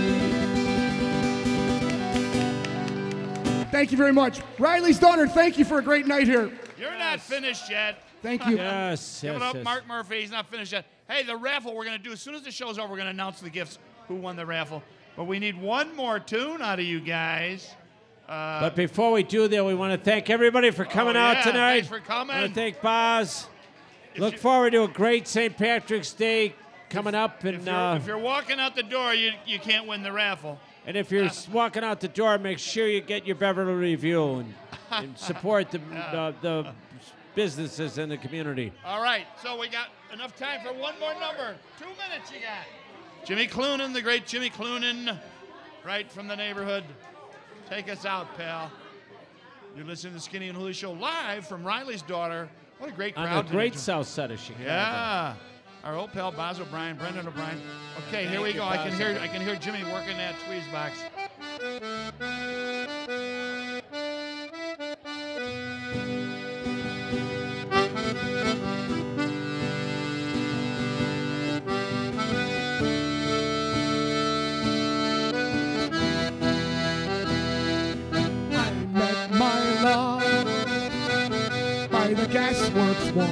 Speaker 6: Thank you very much. Riley's Daughter, thank you for a great night here.
Speaker 4: You're not finished yet.
Speaker 6: Thank you.
Speaker 5: Yes,
Speaker 4: Give
Speaker 5: yes,
Speaker 4: it up,
Speaker 5: yes.
Speaker 4: Mark Murphy. He's not finished yet. Hey, the raffle we're going to do, as soon as the show's over, we're going to announce the gifts, who won the raffle. But we need one more tune out of you guys.
Speaker 5: But before we do that, we want to thank everybody for coming out tonight.
Speaker 4: Thanks for coming.
Speaker 5: I want to thank Boz. Look forward to a great St. Patrick's Day coming up. And
Speaker 4: If you're walking out the door, you can't win the raffle.
Speaker 5: and if you're walking out the door, make sure you get your Beverly Review and support the businesses in the community.
Speaker 4: All right, so we got enough time for one more number. 2 minutes you got. Jimmy Cloonan, the great Jimmy Cloonan, right from the neighborhood. Take us out, pal. You're listening to the Skinny and Hooley Show live from Riley's Daughter. What a great crowd.
Speaker 5: On the great south side of Chicago.
Speaker 4: Yeah. Our old pal Boz O'Brien, Brendan O'Brien. Okay, here we go. I can hear Jimmy working that tweeze box.
Speaker 6: By the gasworks wall,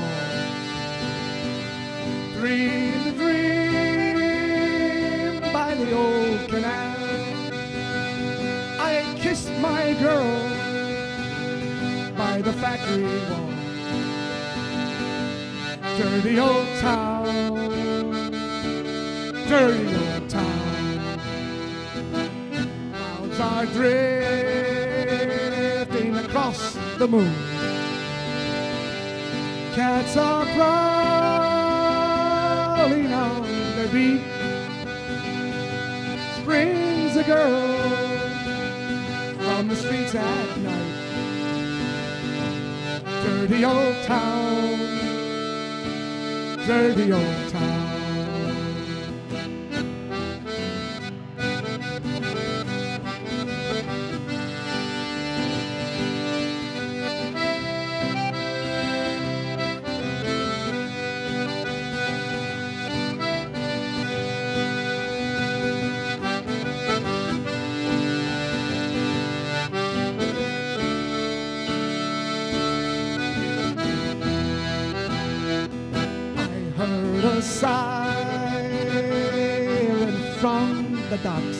Speaker 6: dreamed a dream by the old canal. I kissed my girl by the factory wall. Dirty old town, dirty old town. Clouds are drifting across the moon. Cats are prowling on their beat. Springs a girl from the streets at night. Dirty old town, dirty old town. A siren from the docks.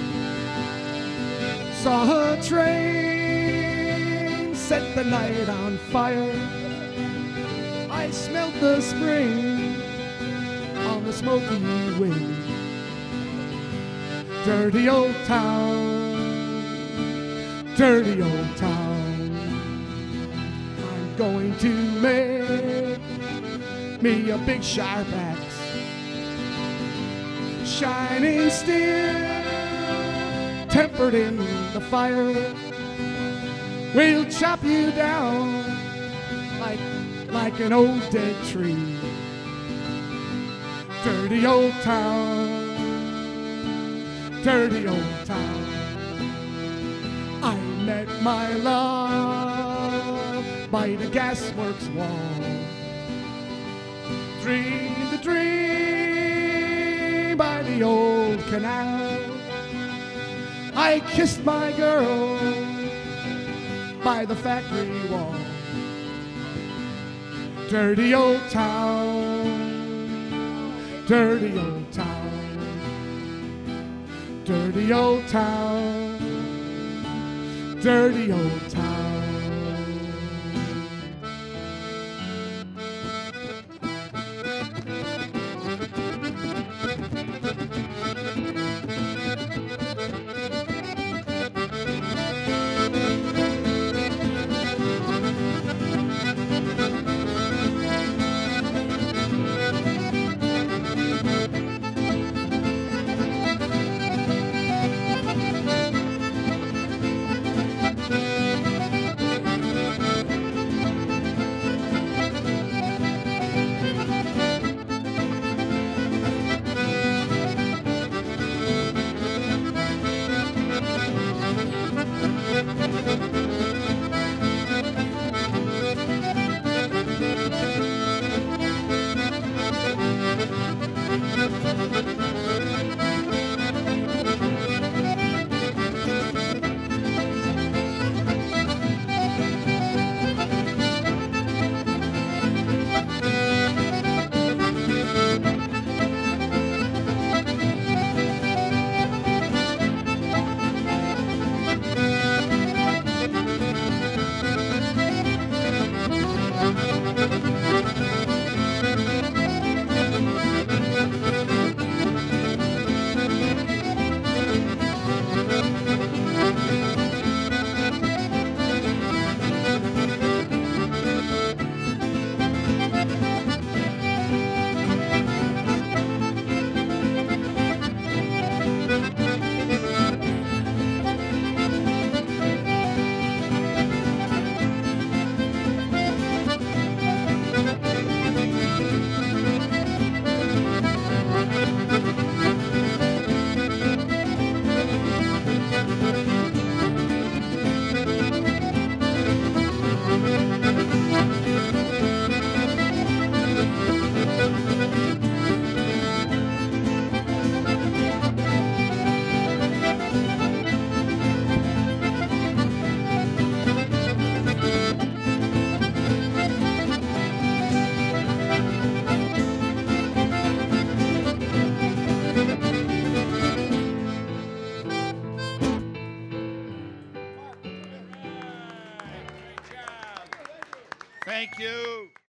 Speaker 6: Saw her train set the night on fire. I I smelt the spring on the smoky wind. Dirty old town, dirty old town. I'm going to make me a big sharp axe, shining steel, tempered in the fire. We'll chop you down like an old dead tree. Dirty old town, dirty old town. I met my love by the gasworks wall. Dreamed the dream by the old canal. I kissed my girl by the factory wall. Dirty old town, dirty old town, dirty old town, dirty old town.
Speaker 4: Thank you.